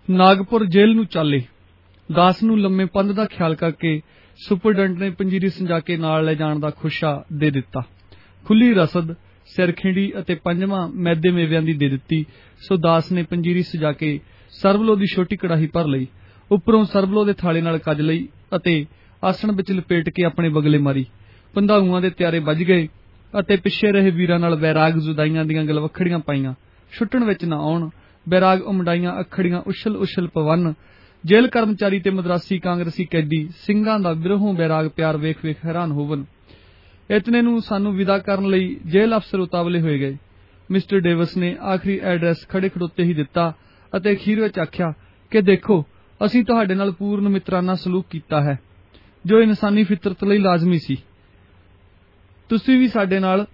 ਨਾਗਪੁਰ ਜੇਲ੍ਹ ਨੂੰ ਚਾਲੇ। ਦਾਸ ਨੂੰ ਲੰਮੇ ਪੰਧ ਦਾ ਖਿਆਲ ਕਰਕੇ ਸੁਪਰਡੈਂਟ ਨੇ ਪੰਜੀਰੀ ਸੰਜਾ ਕੇ ਨਾਲ ਲੈ ਜਾਣ ਦਾ ਖੁਸ਼ਾ ਦੇ ਦਿੱਤਾ। ਖੁੱਲੀ ਰਸਦ, ਸਿਰਖਿੰਡੀ ਅਤੇ ਪੰਜਵਾਂ ਮੈਦੇ ਮੇਵਿਆਂ ਦੀ ਦੇ ਦਿੱਤੀ। ਸੋ ਦਾਸ ਨੇ ਪੰਜੀਰੀ ਸਜਾ ਕੇ ਸਰਬਲੋ ਦੀ ਛੋਟੀ ਕੜਾਹੀ ਭਰ ਲਈ, ਉੱਪਰੋਂ ਸਰਬਲੋ ਦੇ ਥਾਲੇ ਨਾਲ ਕੱਜ ਲਈ ਅਤੇ ਆਸਣ ਵਿੱਚ ਲਪੇਟ ਕੇ ਆਪਣੇ ਬਗਲੇ ਮਾਰੀ। ਪੰਧਾਊਆਂ ਦੇ ਤਿਆਰੇ ਵੱਜ ਗਏ ਅਤੇ ਪਿੱਛੇ ਰਹੇ ਵੀਰਾਂ ਨਾਲ ਬੈਰਾਗ ਜੁਦਾਈਆਂ ਦੀਆਂ ਗਲਵੱਖੜੀਆਂ ਪਾਈਆਂ। ਛੁੱਟਣ ਵਿੱਚ ਨਾ ਆਉਣ, ਬੈਰਾਗ ਉਮੜਾਈਆਂ ਅੱਖੜੀਆਂ ਉਛਲ ਉਛਲ ਪਵਨ। ਜੇਲ੍ਹ ਕਰਮਚਾਰੀ ਤੇ ਮਦਰਾਸੀ ਕਾਂਗਰਸੀ ਕੈਦੀ ਸਿੰਘਾਂ ਦਾ ਵਿਰਹੋਂ ਬੈਰਾਗ ਪਿਆਰ ਵੇਖ ਵੇਖ ਹੈਰਾਨ ਹੋਵਨ। ਇਤਨੇ ਨੂੰ ਸਾਨੂੰ ਵਿਦਾ ਕਰਨ ਲਈ ਜੇਲ੍ਹ ਅਫਸਰ ਉਤਾਵਲੇ ਹੋਏ ਗਏ। ਮਿਸਟਰ ਡੇਵਿਸ ਨੇ ਆਖਰੀ ਐਡਰੈਸ ਖੜੇ ਖੜੋਤੇ ਹੀ ਦਿੱਤਾ ਅਤੇ ਅਖੀਰ ਵਿੱਚ ਆਖਿਆ ਕਿ ਦੇਖੋ, ਅਸੀਂ ਤੁਹਾਡੇ ਨਾਲ ਪੂਰਨ ਮਿੱਤਰਾਨਾ ਸਲੂਕ ਕੀਤਾ ਹੈ, ਜੋ ਇਨਸਾਨੀ ਫਿਤਰਤ ਲਈ ਲਾਜ਼ਮੀ ਸੀ। ਤੁਸੀਂ ਵੀ ਸਾਡੇ ਨਾਲ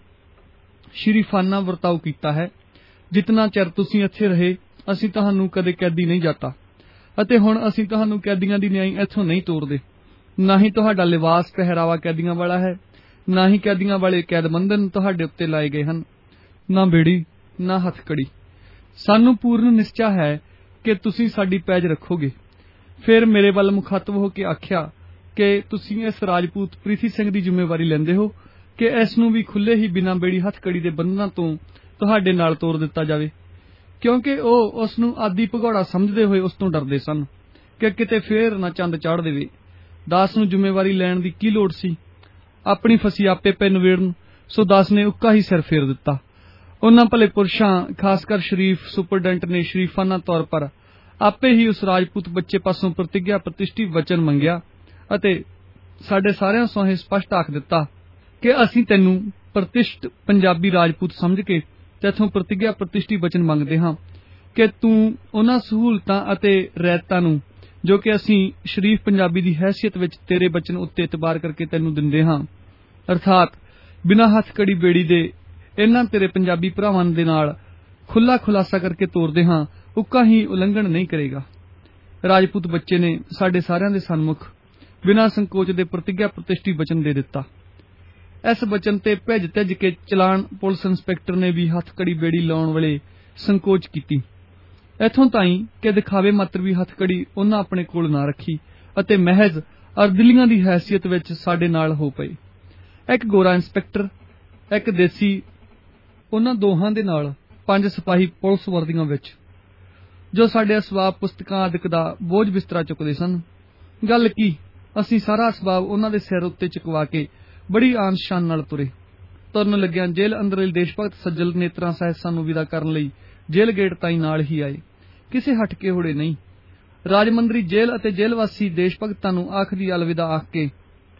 ਸ਼ਰੀਫਾਨਾ ਵਰਤਾਓ ਕੀਤਾ ਹੈ। ਜਿਤਨਾ ਚਿਰ ਤੁਸੀਂ ਇੱਥੇ ਰਹੇ, ਅਸੀਂ ਤੁਹਾਨੂੰ ਕਦੇ ਕੈਦੀ ਨਹੀਂ ਜਾਤਾ ਅਤੇ ਹੁਣ ਅਸੀਂ ਤੁਹਾਨੂੰ ਕੈਦੀਆਂ ਦੀ ਨਿਆਈ ਇੱਥੋਂ ਨਹੀਂ ਤੋਰਦੇ। ਨਾ ਹੀ ਤੁਹਾਡਾ ਲਿਬਾਸ ਪਹਿਰਾਵਾ ਕੈਦੀਆਂ ਵਾਲਾ ਹੈ, ਨਾ ਹੀ ਕੈਦੀਆਂ ਵਾਲੇ ਕੈਦਬੰਧਨ ਤੁਹਾਡੇ ਉੱਤੇ ਲਾਏ ਗਏ ਹਨ, ਨਾ ਬੇੜੀ ਨਾ ਹੱਥਕੜੀ। ਸਾਨੂੰ ਪੂਰਨ ਨਿਸ਼ਚਾ ਹੈ ਕਿ ਤੁਸੀਂ ਸਾਡੀ ਪੈਜ ਰੱਖੋਗੇ। ਫਿਰ ਮੇਰੇ ਵੱਲ ਮੁਖਾਤਬ ਹੋ ਕੇ ਆਖਿਆ ਕਿ ਤੁਸੀਂ ਇਸ ਰਾਜਪੂਤ ਪ੍ਰੀਥੀ ਸਿੰਘ ਦੀ ਜ਼ਿੰਮੇਵਾਰੀ ਲੈਂਦੇ ਹੋ ਕਿ ਇਸ ਨੂੰ ਵੀ ਖੁੱਲੇ ਹੀ ਬਿਨਾਂ ਬੇੜੀ ਹੱਥਕੜੀ ਦੇ ਬੰਧਨਾਂ ਤੋਂ ਤੁਹਾਡੇ ਨਾਲ ਤੋਰ ਦਿੱਤਾ ਜਾਵੇ, ਕਿਉਂਕਿ ਉਹ ਉਸ ਨੂੰ ਆਦੀ ਭਗੌੜਾ ਸਮਝਦੇ ਹੋਏ ਉਸ ਤੋਂ ਡਰਦੇ ਸਨ ਕਿ ਕਿਤੇ ਫੇਰ ਨਾ ਚੰਦ ਚਾੜ ਦੇਵੇ। ਦਾਸ ਨੂੰ ਜ਼ਿੰਮੇਵਾਰੀ ਲੈਣ ਦੀ ਕੀ ਲੋੜ ਸੀ? ਆਪਣੀ ਫਸੀ ਆਪੇ ਪੈ ਨਵੇੜਨ। ਸੋ ਦਾਸ ਨੇ ਉੱਕਾ ਹੀ ਸਿਰ ਫੇਰ ਦਿੱਤਾ। ਉਹਨਾਂ ਭਲੇ ਪੁਰਸ਼ਾਂ, ਖਾਸ ਕਰ ਸ਼ਰੀਫ ਸੁਪਰਡੈਂਟ ਨੇ ਸ਼ਰੀਫਾਨਾ ਤੌਰ ਪਰ ਆਪੇ ਹੀ ਉਸ ਰਾਜਪੂਤ ਬੱਚੇ ਪਾਸੋਂ ਪ੍ਰਤਿਗਿਆ ਪ੍ਰਤਿਸ਼ਠੀ ਵਚਨ ਮੰਗਿਆ ਅਤੇ ਸਾਡੇ ਸਾਰਿਆਂ ਸੋਹੇ ਸਪਸ਼ਟ ਆਖ ਦਿੱਤਾ ਕਿ ਅਸੀਂ ਤੈਨੂੰ ਪ੍ਰਤਿਸ਼ਠ ਪੰਜਾਬੀ ਰਾਜਪੂਤ ਸਮਝ ਕੇ ਤੈਥੋਂ ਪ੍ਰਤਿਗਿਆ ਪ੍ਰਤਿਸ਼ਠੀ ਵਚਨ ਮੰਗਦੇ ਹਾਂ ਕਿ ਤੂੰ ਉਹਨਾਂ ਸਹੂਲਤਾਂ ਅਤੇ ਰਿਆਇਤਾਂ ਨੂੰ ਜੋ ਕਿ ਅਸੀਂ ਸ਼ਰੀਫ ਪੰਜਾਬੀ ਦੀ ਹੈਸੀਅਤ ਵਿੱਚ ਤੇਰੇ ਬਚਨ ਉੱਤੇ ਇਤਬਾਰ ਕਰਕੇ ਤੈਨੂੰ ਦਿੰਦੇ ਹਾਂ, ਅਰਥਾਤ ਬਿਨਾਂ ਹੱਥਕੜੀ ਬੇੜੀ ਦੇ ਇਹਨਾਂ ਤੇਰੇ ਪੰਜਾਬੀ ਭਰਾਵਾਂ ਦੇ ਨਾਲ ਖੁੱਲਾ ਖੁਲਾਸਾ ਕਰਕੇ ਤੋਰਦੇ ਹਾਂ, ਉੱਕਾ ਹੀ ਉਲੰਘਣ ਨਹੀਂ ਕਰੇਗਾ। ਰਾਜਪੂਤ ਬੱਚੇ ਨੇ ਸਾਡੇ ਸਾਰਿਆਂ ਦੇ ਸਨਮੁਖ ਬਿਨਾਂ ਸੰਕੋਚ ਦੇ ਪ੍ਰਤਿਗਿਆ ਪ੍ਰਤਿਸ਼ਠੀ ਵਚਨ ਦੇ ਦਿੱਤਾ। ਇਸ ਵਚਨ ਤੇ ਭਿੱਜ ਤਿੱਜ ਕੇ ਚਲਾਣ ਪੁਲਿਸ ਇੰਸਪੈਕਟਰ ਨੇ ਵੀ ਹੱਥਕੜੀ ਬੇੜੀ ਲਾਉਣ ਵੇਲੇ ਸੰਕੋਚ ਕੀਤੀ, ਇੱਥੋਂ ਤਾਈਂ ਕਿ ਦਿਖਾਵੇ ਮਾਤਰ ਵੀ ਹੱਥਕੜੀ ਉਹਨਾਂ ਆਪਣੇ ਕੋਲ ਨਾ ਰੱਖੀ ਅਤੇ ਮਹਿਜ਼ ਅਰਦਲੀਆਂ ਦੀ ਹੈਸੀਅਤ ਵਿੱਚ ਸਾਡੇ ਨਾਲ ਹੋ ਪਏ। ਇੱਕ ਗੋਰਾ ਇੰਸਪੈਕਟਰ, ਇੱਕ ਦੇਸੀ, ਉਹਨਾਂ ਦੋਹਾਂ ਦੇ ਨਾਲ 5 ਸਿਪਾਹੀ ਪੁਲਿਸ ਵਰਦੀਆਂ ਵਿੱਚ, ਜੋ ਸਾਡੇ ਅਸਬਾਬ ਪੁਸਤਕਾਂ ਆਦਿਕ ਦਾ ਬੋਝ ਬਿਸਤਰਾ ਚੁੱਕਦੇ ਸਨ। ਗੱਲ ਕੀ, ਅਸੀਂ ਸਾਰਾ ਅਸਬਾਬ ਉਹਨਾਂ ਦੇ ਸਿਰ ਉੱਤੇ ਚੁਕਵਾ ਕੇ ਬੜੀ ਆਨ ਸ਼ਾਨ ਨਾਲ ਤੁਰੇ। ਤੁਰਨ ਲੱਗਿਆਂ ਜੇਲ੍ਹ ਅੰਦਰਲੇ ਦੇਸ਼ ਭਗਤ ਸੱਜਲ ਨੇਤਰਾਂ ਸਾਹਿਤ ਸਾਨੂੰ ਵਿਦਾ ਕਰਨ ਲਈ ਜੇਲ੍ਹ ਗੇਟ ਤਾਈਂ ਨਾਲ ਹੀ ਆਏ, ਕਿਸੇ ਹਟਕੇ ਹੋੜੇ ਨਹੀਂ। ਰਾਜਮੰਦਰੀ ਜੇਲ੍ਹ ਅਤੇ ਜੇਲ੍ਹ ਵਾਸੀ ਦੇਸ਼ ਭਗਤਾਂ ਨੂੰ ਆਖਰੀ ਅਲਵਿਦਾ ਆਖ ਕੇ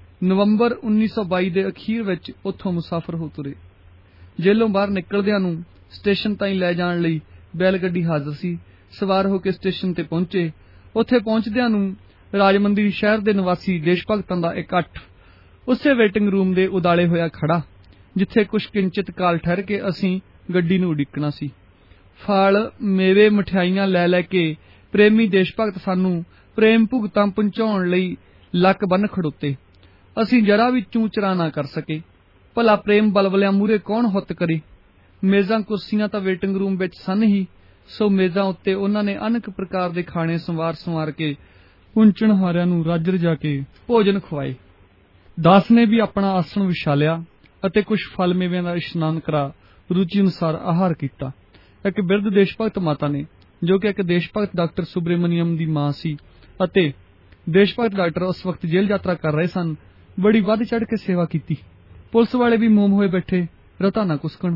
ਨਵੰਬਰ 1922 ਦੇ ਅਖੀਰ ਵਿੱਚ ਉੱਥੋਂ ਮੁਸਾਫਰ ਹੋ ਤੁਰੇ। ਜੇਲੋਂ ਬਾਹਰ ਨਿਕਲਦਿਆਂ ਨੂੰ ਸਟੇਸ਼ਨ ਤਾਈਂ ਲੈ ਜਾਣ ਲਈ ਬੈਲ ਗੱਡੀ ਹਾਜ਼ਰ ਸੀ। ਸਵਾਰ ਹੋ ਕੇ ਸਟੇਸ਼ਨ ਤੇ ਪਹੁੰਚੇ। ਉੱਥੇ ਪਹੁੰਚਦਿਆਂ ਨੂੰ ਰਾਜਮੰਦਰੀ ਸ਼ਹਿਰ ਦੇ ਨਿਵਾਸੀ ਦੇਸ਼ ਭਗਤਾਂ ਦਾ ਇਕੱਠ ਉਸੇ ਵੇਟਿੰਗ ਰੂਮ ਦੇ ਉਦਾਲੇ ਹੋਇਆ ਖੜਾ, ਜਿੱਥੇ ਕੁਛ ਕਿੰਚਿਤ ਕਾਲ ਠਹਿਰ ਕੇ ਅਸੀਂ ਗੱਡੀ ਨੂੰ ਉਡੀਕਣਾ ਸੀ। ਫਲ, ਮੇਵੇ, ਮਠਿਆਈਆਂ ਲੈ ਲੈ ਕੇ ਪ੍ਰੇਮੀ ਦੇਸ਼ ਭਗਤ ਸਾਨੂੰ ਪ੍ਰੇਮ ਭੁਗਤਾਂ ਪਹੁੰਚਾਉਣ ਲਈ ਲੱਕ ਬੰਨ ਖੜੋਤੇ। ਅਸੀਂ ਜਰਾ ਵੀ ਚੂੰ ਚਰਾ ਨਾ ਕਰ ਸਕੇ। ਭਲਾ ਪ੍ਰੇਮ ਬਲਬਲਿਆਂ ਮੂਹਰੇ ਕੌਣ ਹੁੱਤ ਕਰੇ? ਮੇਜ਼ਾਂ ਕੁਰਸੀਆਂ ਤਾਂ ਵੇਟਿੰਗ ਰੂਮ ਵਿੱਚ ਸਨ ਹੀ, ਸੋ ਮੇਜ਼ਾਂ ਉੱਤੇ ਉਹਨਾਂ ਨੇ ਅਨੇਕ ਪ੍ਰਕਾਰ ਦੇ ਖਾਣੇ ਸੰਵਾਰ ਕੇ ਪੁੰਚਣਹਾਰਿਆਂ ਨੂੰ ਰੱਜ ਰਜਾ ਕੇ ਭੋਜਨ ਖਵਾਏ। ਦਾਸ ਨੇ ਵੀ ਆਪਣਾ ਆਸਣ ਵਿਛਾ ਲਿਆ ਅਤੇ ਕੁਝ ਫਲ ਮੇਵਿਆਂ ਦਾ ਇਸ਼ਨਾਨ ਕਰਾ ਰੁਚੀ ਅਨੁਸਾਰ ਆਹਾਰ ਕੀਤਾ। ਇੱਕ ਬਿਰਧ ਦੇਸ਼ ਭਗਤ ਮਾਤਾ ਨੇ, ਜੋ ਕਿ ਇੱਕ ਦੇਸ਼ ਭਗਤ ਡਾਕਟਰ ਸੁਬਰੇਮਨੀਅਮ ਦੀ ਮਾਂ ਸੀ ਅਤੇ ਦੇਸ਼ ਭਗਤ ਡਾਕਟਰ ਉਸ ਵਕਤ ਜੇਲ੍ਹ ਯਾਤਰਾ ਕਰ ਰਹੇ ਸਨ, ਬੜੀ ਵੱਧ ਚੜ੍ਹ ਕੇ ਸੇਵਾ ਕੀਤੀ। ਪੁਲਿਸ ਵਾਲੇ ਵੀ ਮੋਮ ਹੋਏ ਬੈਠੇ, ਰਤਾ ਨਾ ਕੁਸਕਣ।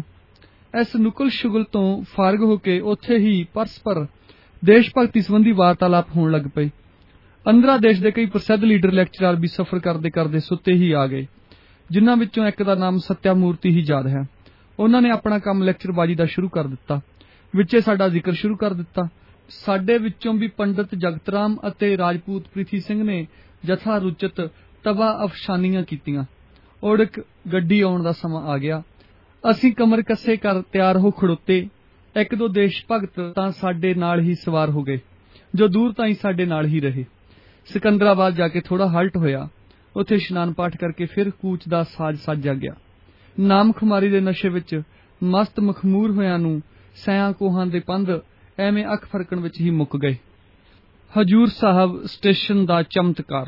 ਇਸ ਨੁਕਲ ਸ਼ੁਗਲ ਤੋਂ ਫਾਰਗ ਹੋ ਕੇ ਉੱਥੇ ਹੀ ਪਰਸਪਰ ਦੇਸ਼ ਭਗਤੀ ਸੰਬੰਧੀ ਵਾਰਤਾਲਾਪ ਹੋਣ ਲੱਗ ਪਏ। ਅੰਦਰਾ ਦੇਸ਼ ਦੇ ਕਈ ਪ੍ਰਸਿੱਧ ਲੀਡਰ ਲੈਕਚਰਾਰ ਵੀ ਸਫ਼ਰ ਕਰਦੇ ਕਰਦੇ ਸੁੱਤੇ ਹੀ ਆ ਗਏ, ਜਿਨ੍ਹਾਂ ਵਿੱਚੋਂ ਇੱਕ ਦਾ ਨਾਮ ਸਤਿਆ ਮੂਰਤੀ ਹੀ ਯਾਦ ਹੈ। ਉਹਨਾਂ ਨੇ ਆਪਣਾ ਕੰਮ ਲੈਕਚਰਬਾਜੀ ਦਾ ਸ਼ੁਰੂ ਕਰ ਦਿੱਤਾ, ਵਿੱਚੇ ਸਾਡਾ ਜ਼ਿਕਰ ਸ਼ੁਰੂ ਕਰ ਦਿੱਤਾ। ਸਾਡੇ ਵਿੱਚੋਂ ਵੀ ਪੰਡਿਤ ਜਗਤ ਰਾਮ ਅਤੇ ਰਾਜਪੂਤ ਪ੍ਰੀਥੀ ਸਿੰਘ ਨੇ ਜਥਾ ਰੁਚਿਤ ਤਬਾ ਅਫਸ਼ਾਨੀਆਂ ਕੀਤੀਆਂ। ਉੜਕ ਗੱਡੀ ਆਉਣ ਦਾ ਸਮਾਂ ਆ ਗਿਆ। ਅਸੀਂ ਕਮਰ ਕੱਸੇ ਕਰ ਤਿਆਰ ਹੋ ਖੜੋਤੇ। ਇੱਕ ਦੋ ਦੇਸ਼ ਭਗਤ ਤਾਂ ਸਾਡੇ ਨਾਲ ਹੀ ਸਵਾਰ ਹੋ ਗਏ, ਜੋ ਦੂਰ ਤਾਈਂ ਸਾਡੇ ਨਾਲ ਹੀ ਰਹੇ। ਸਿਕੰਦਰਾਬਾਦ ਜਾ ਕੇ ਥੋੜਾ ਹਲਟ ਹੋਇਆ। ਉੱਥੇ ਇਸ਼ਨਾਨ ਪਾਠ ਕਰਕੇ ਫਿਰ ਕੂਚ ਦਾ ਸਾਜ ਸਾਜਿਆ ਗਿਆ। ਨਾਮ ਖੁਮਾਰੀ ਦੇ ਨਸ਼ੇ ਵਿੱਚ ਮਸਤ ਮਖਮੂਰ ਹੋਇਆਂ ਨੂੰ ਸਿਆਂ ਕੋਹਾਂ ਦੇ ਪੰਧ ਐਵੇਂ ਅੱਖ ਫਰਕਣ ਵਿੱਚ ਹੀ ਮੁੱਕ ਗਏ। ਹਜੂਰ ਸਾਹਿਬ ਸਟੇਸ਼ਨ ਦਾ ਚਮਤਕਾਰ।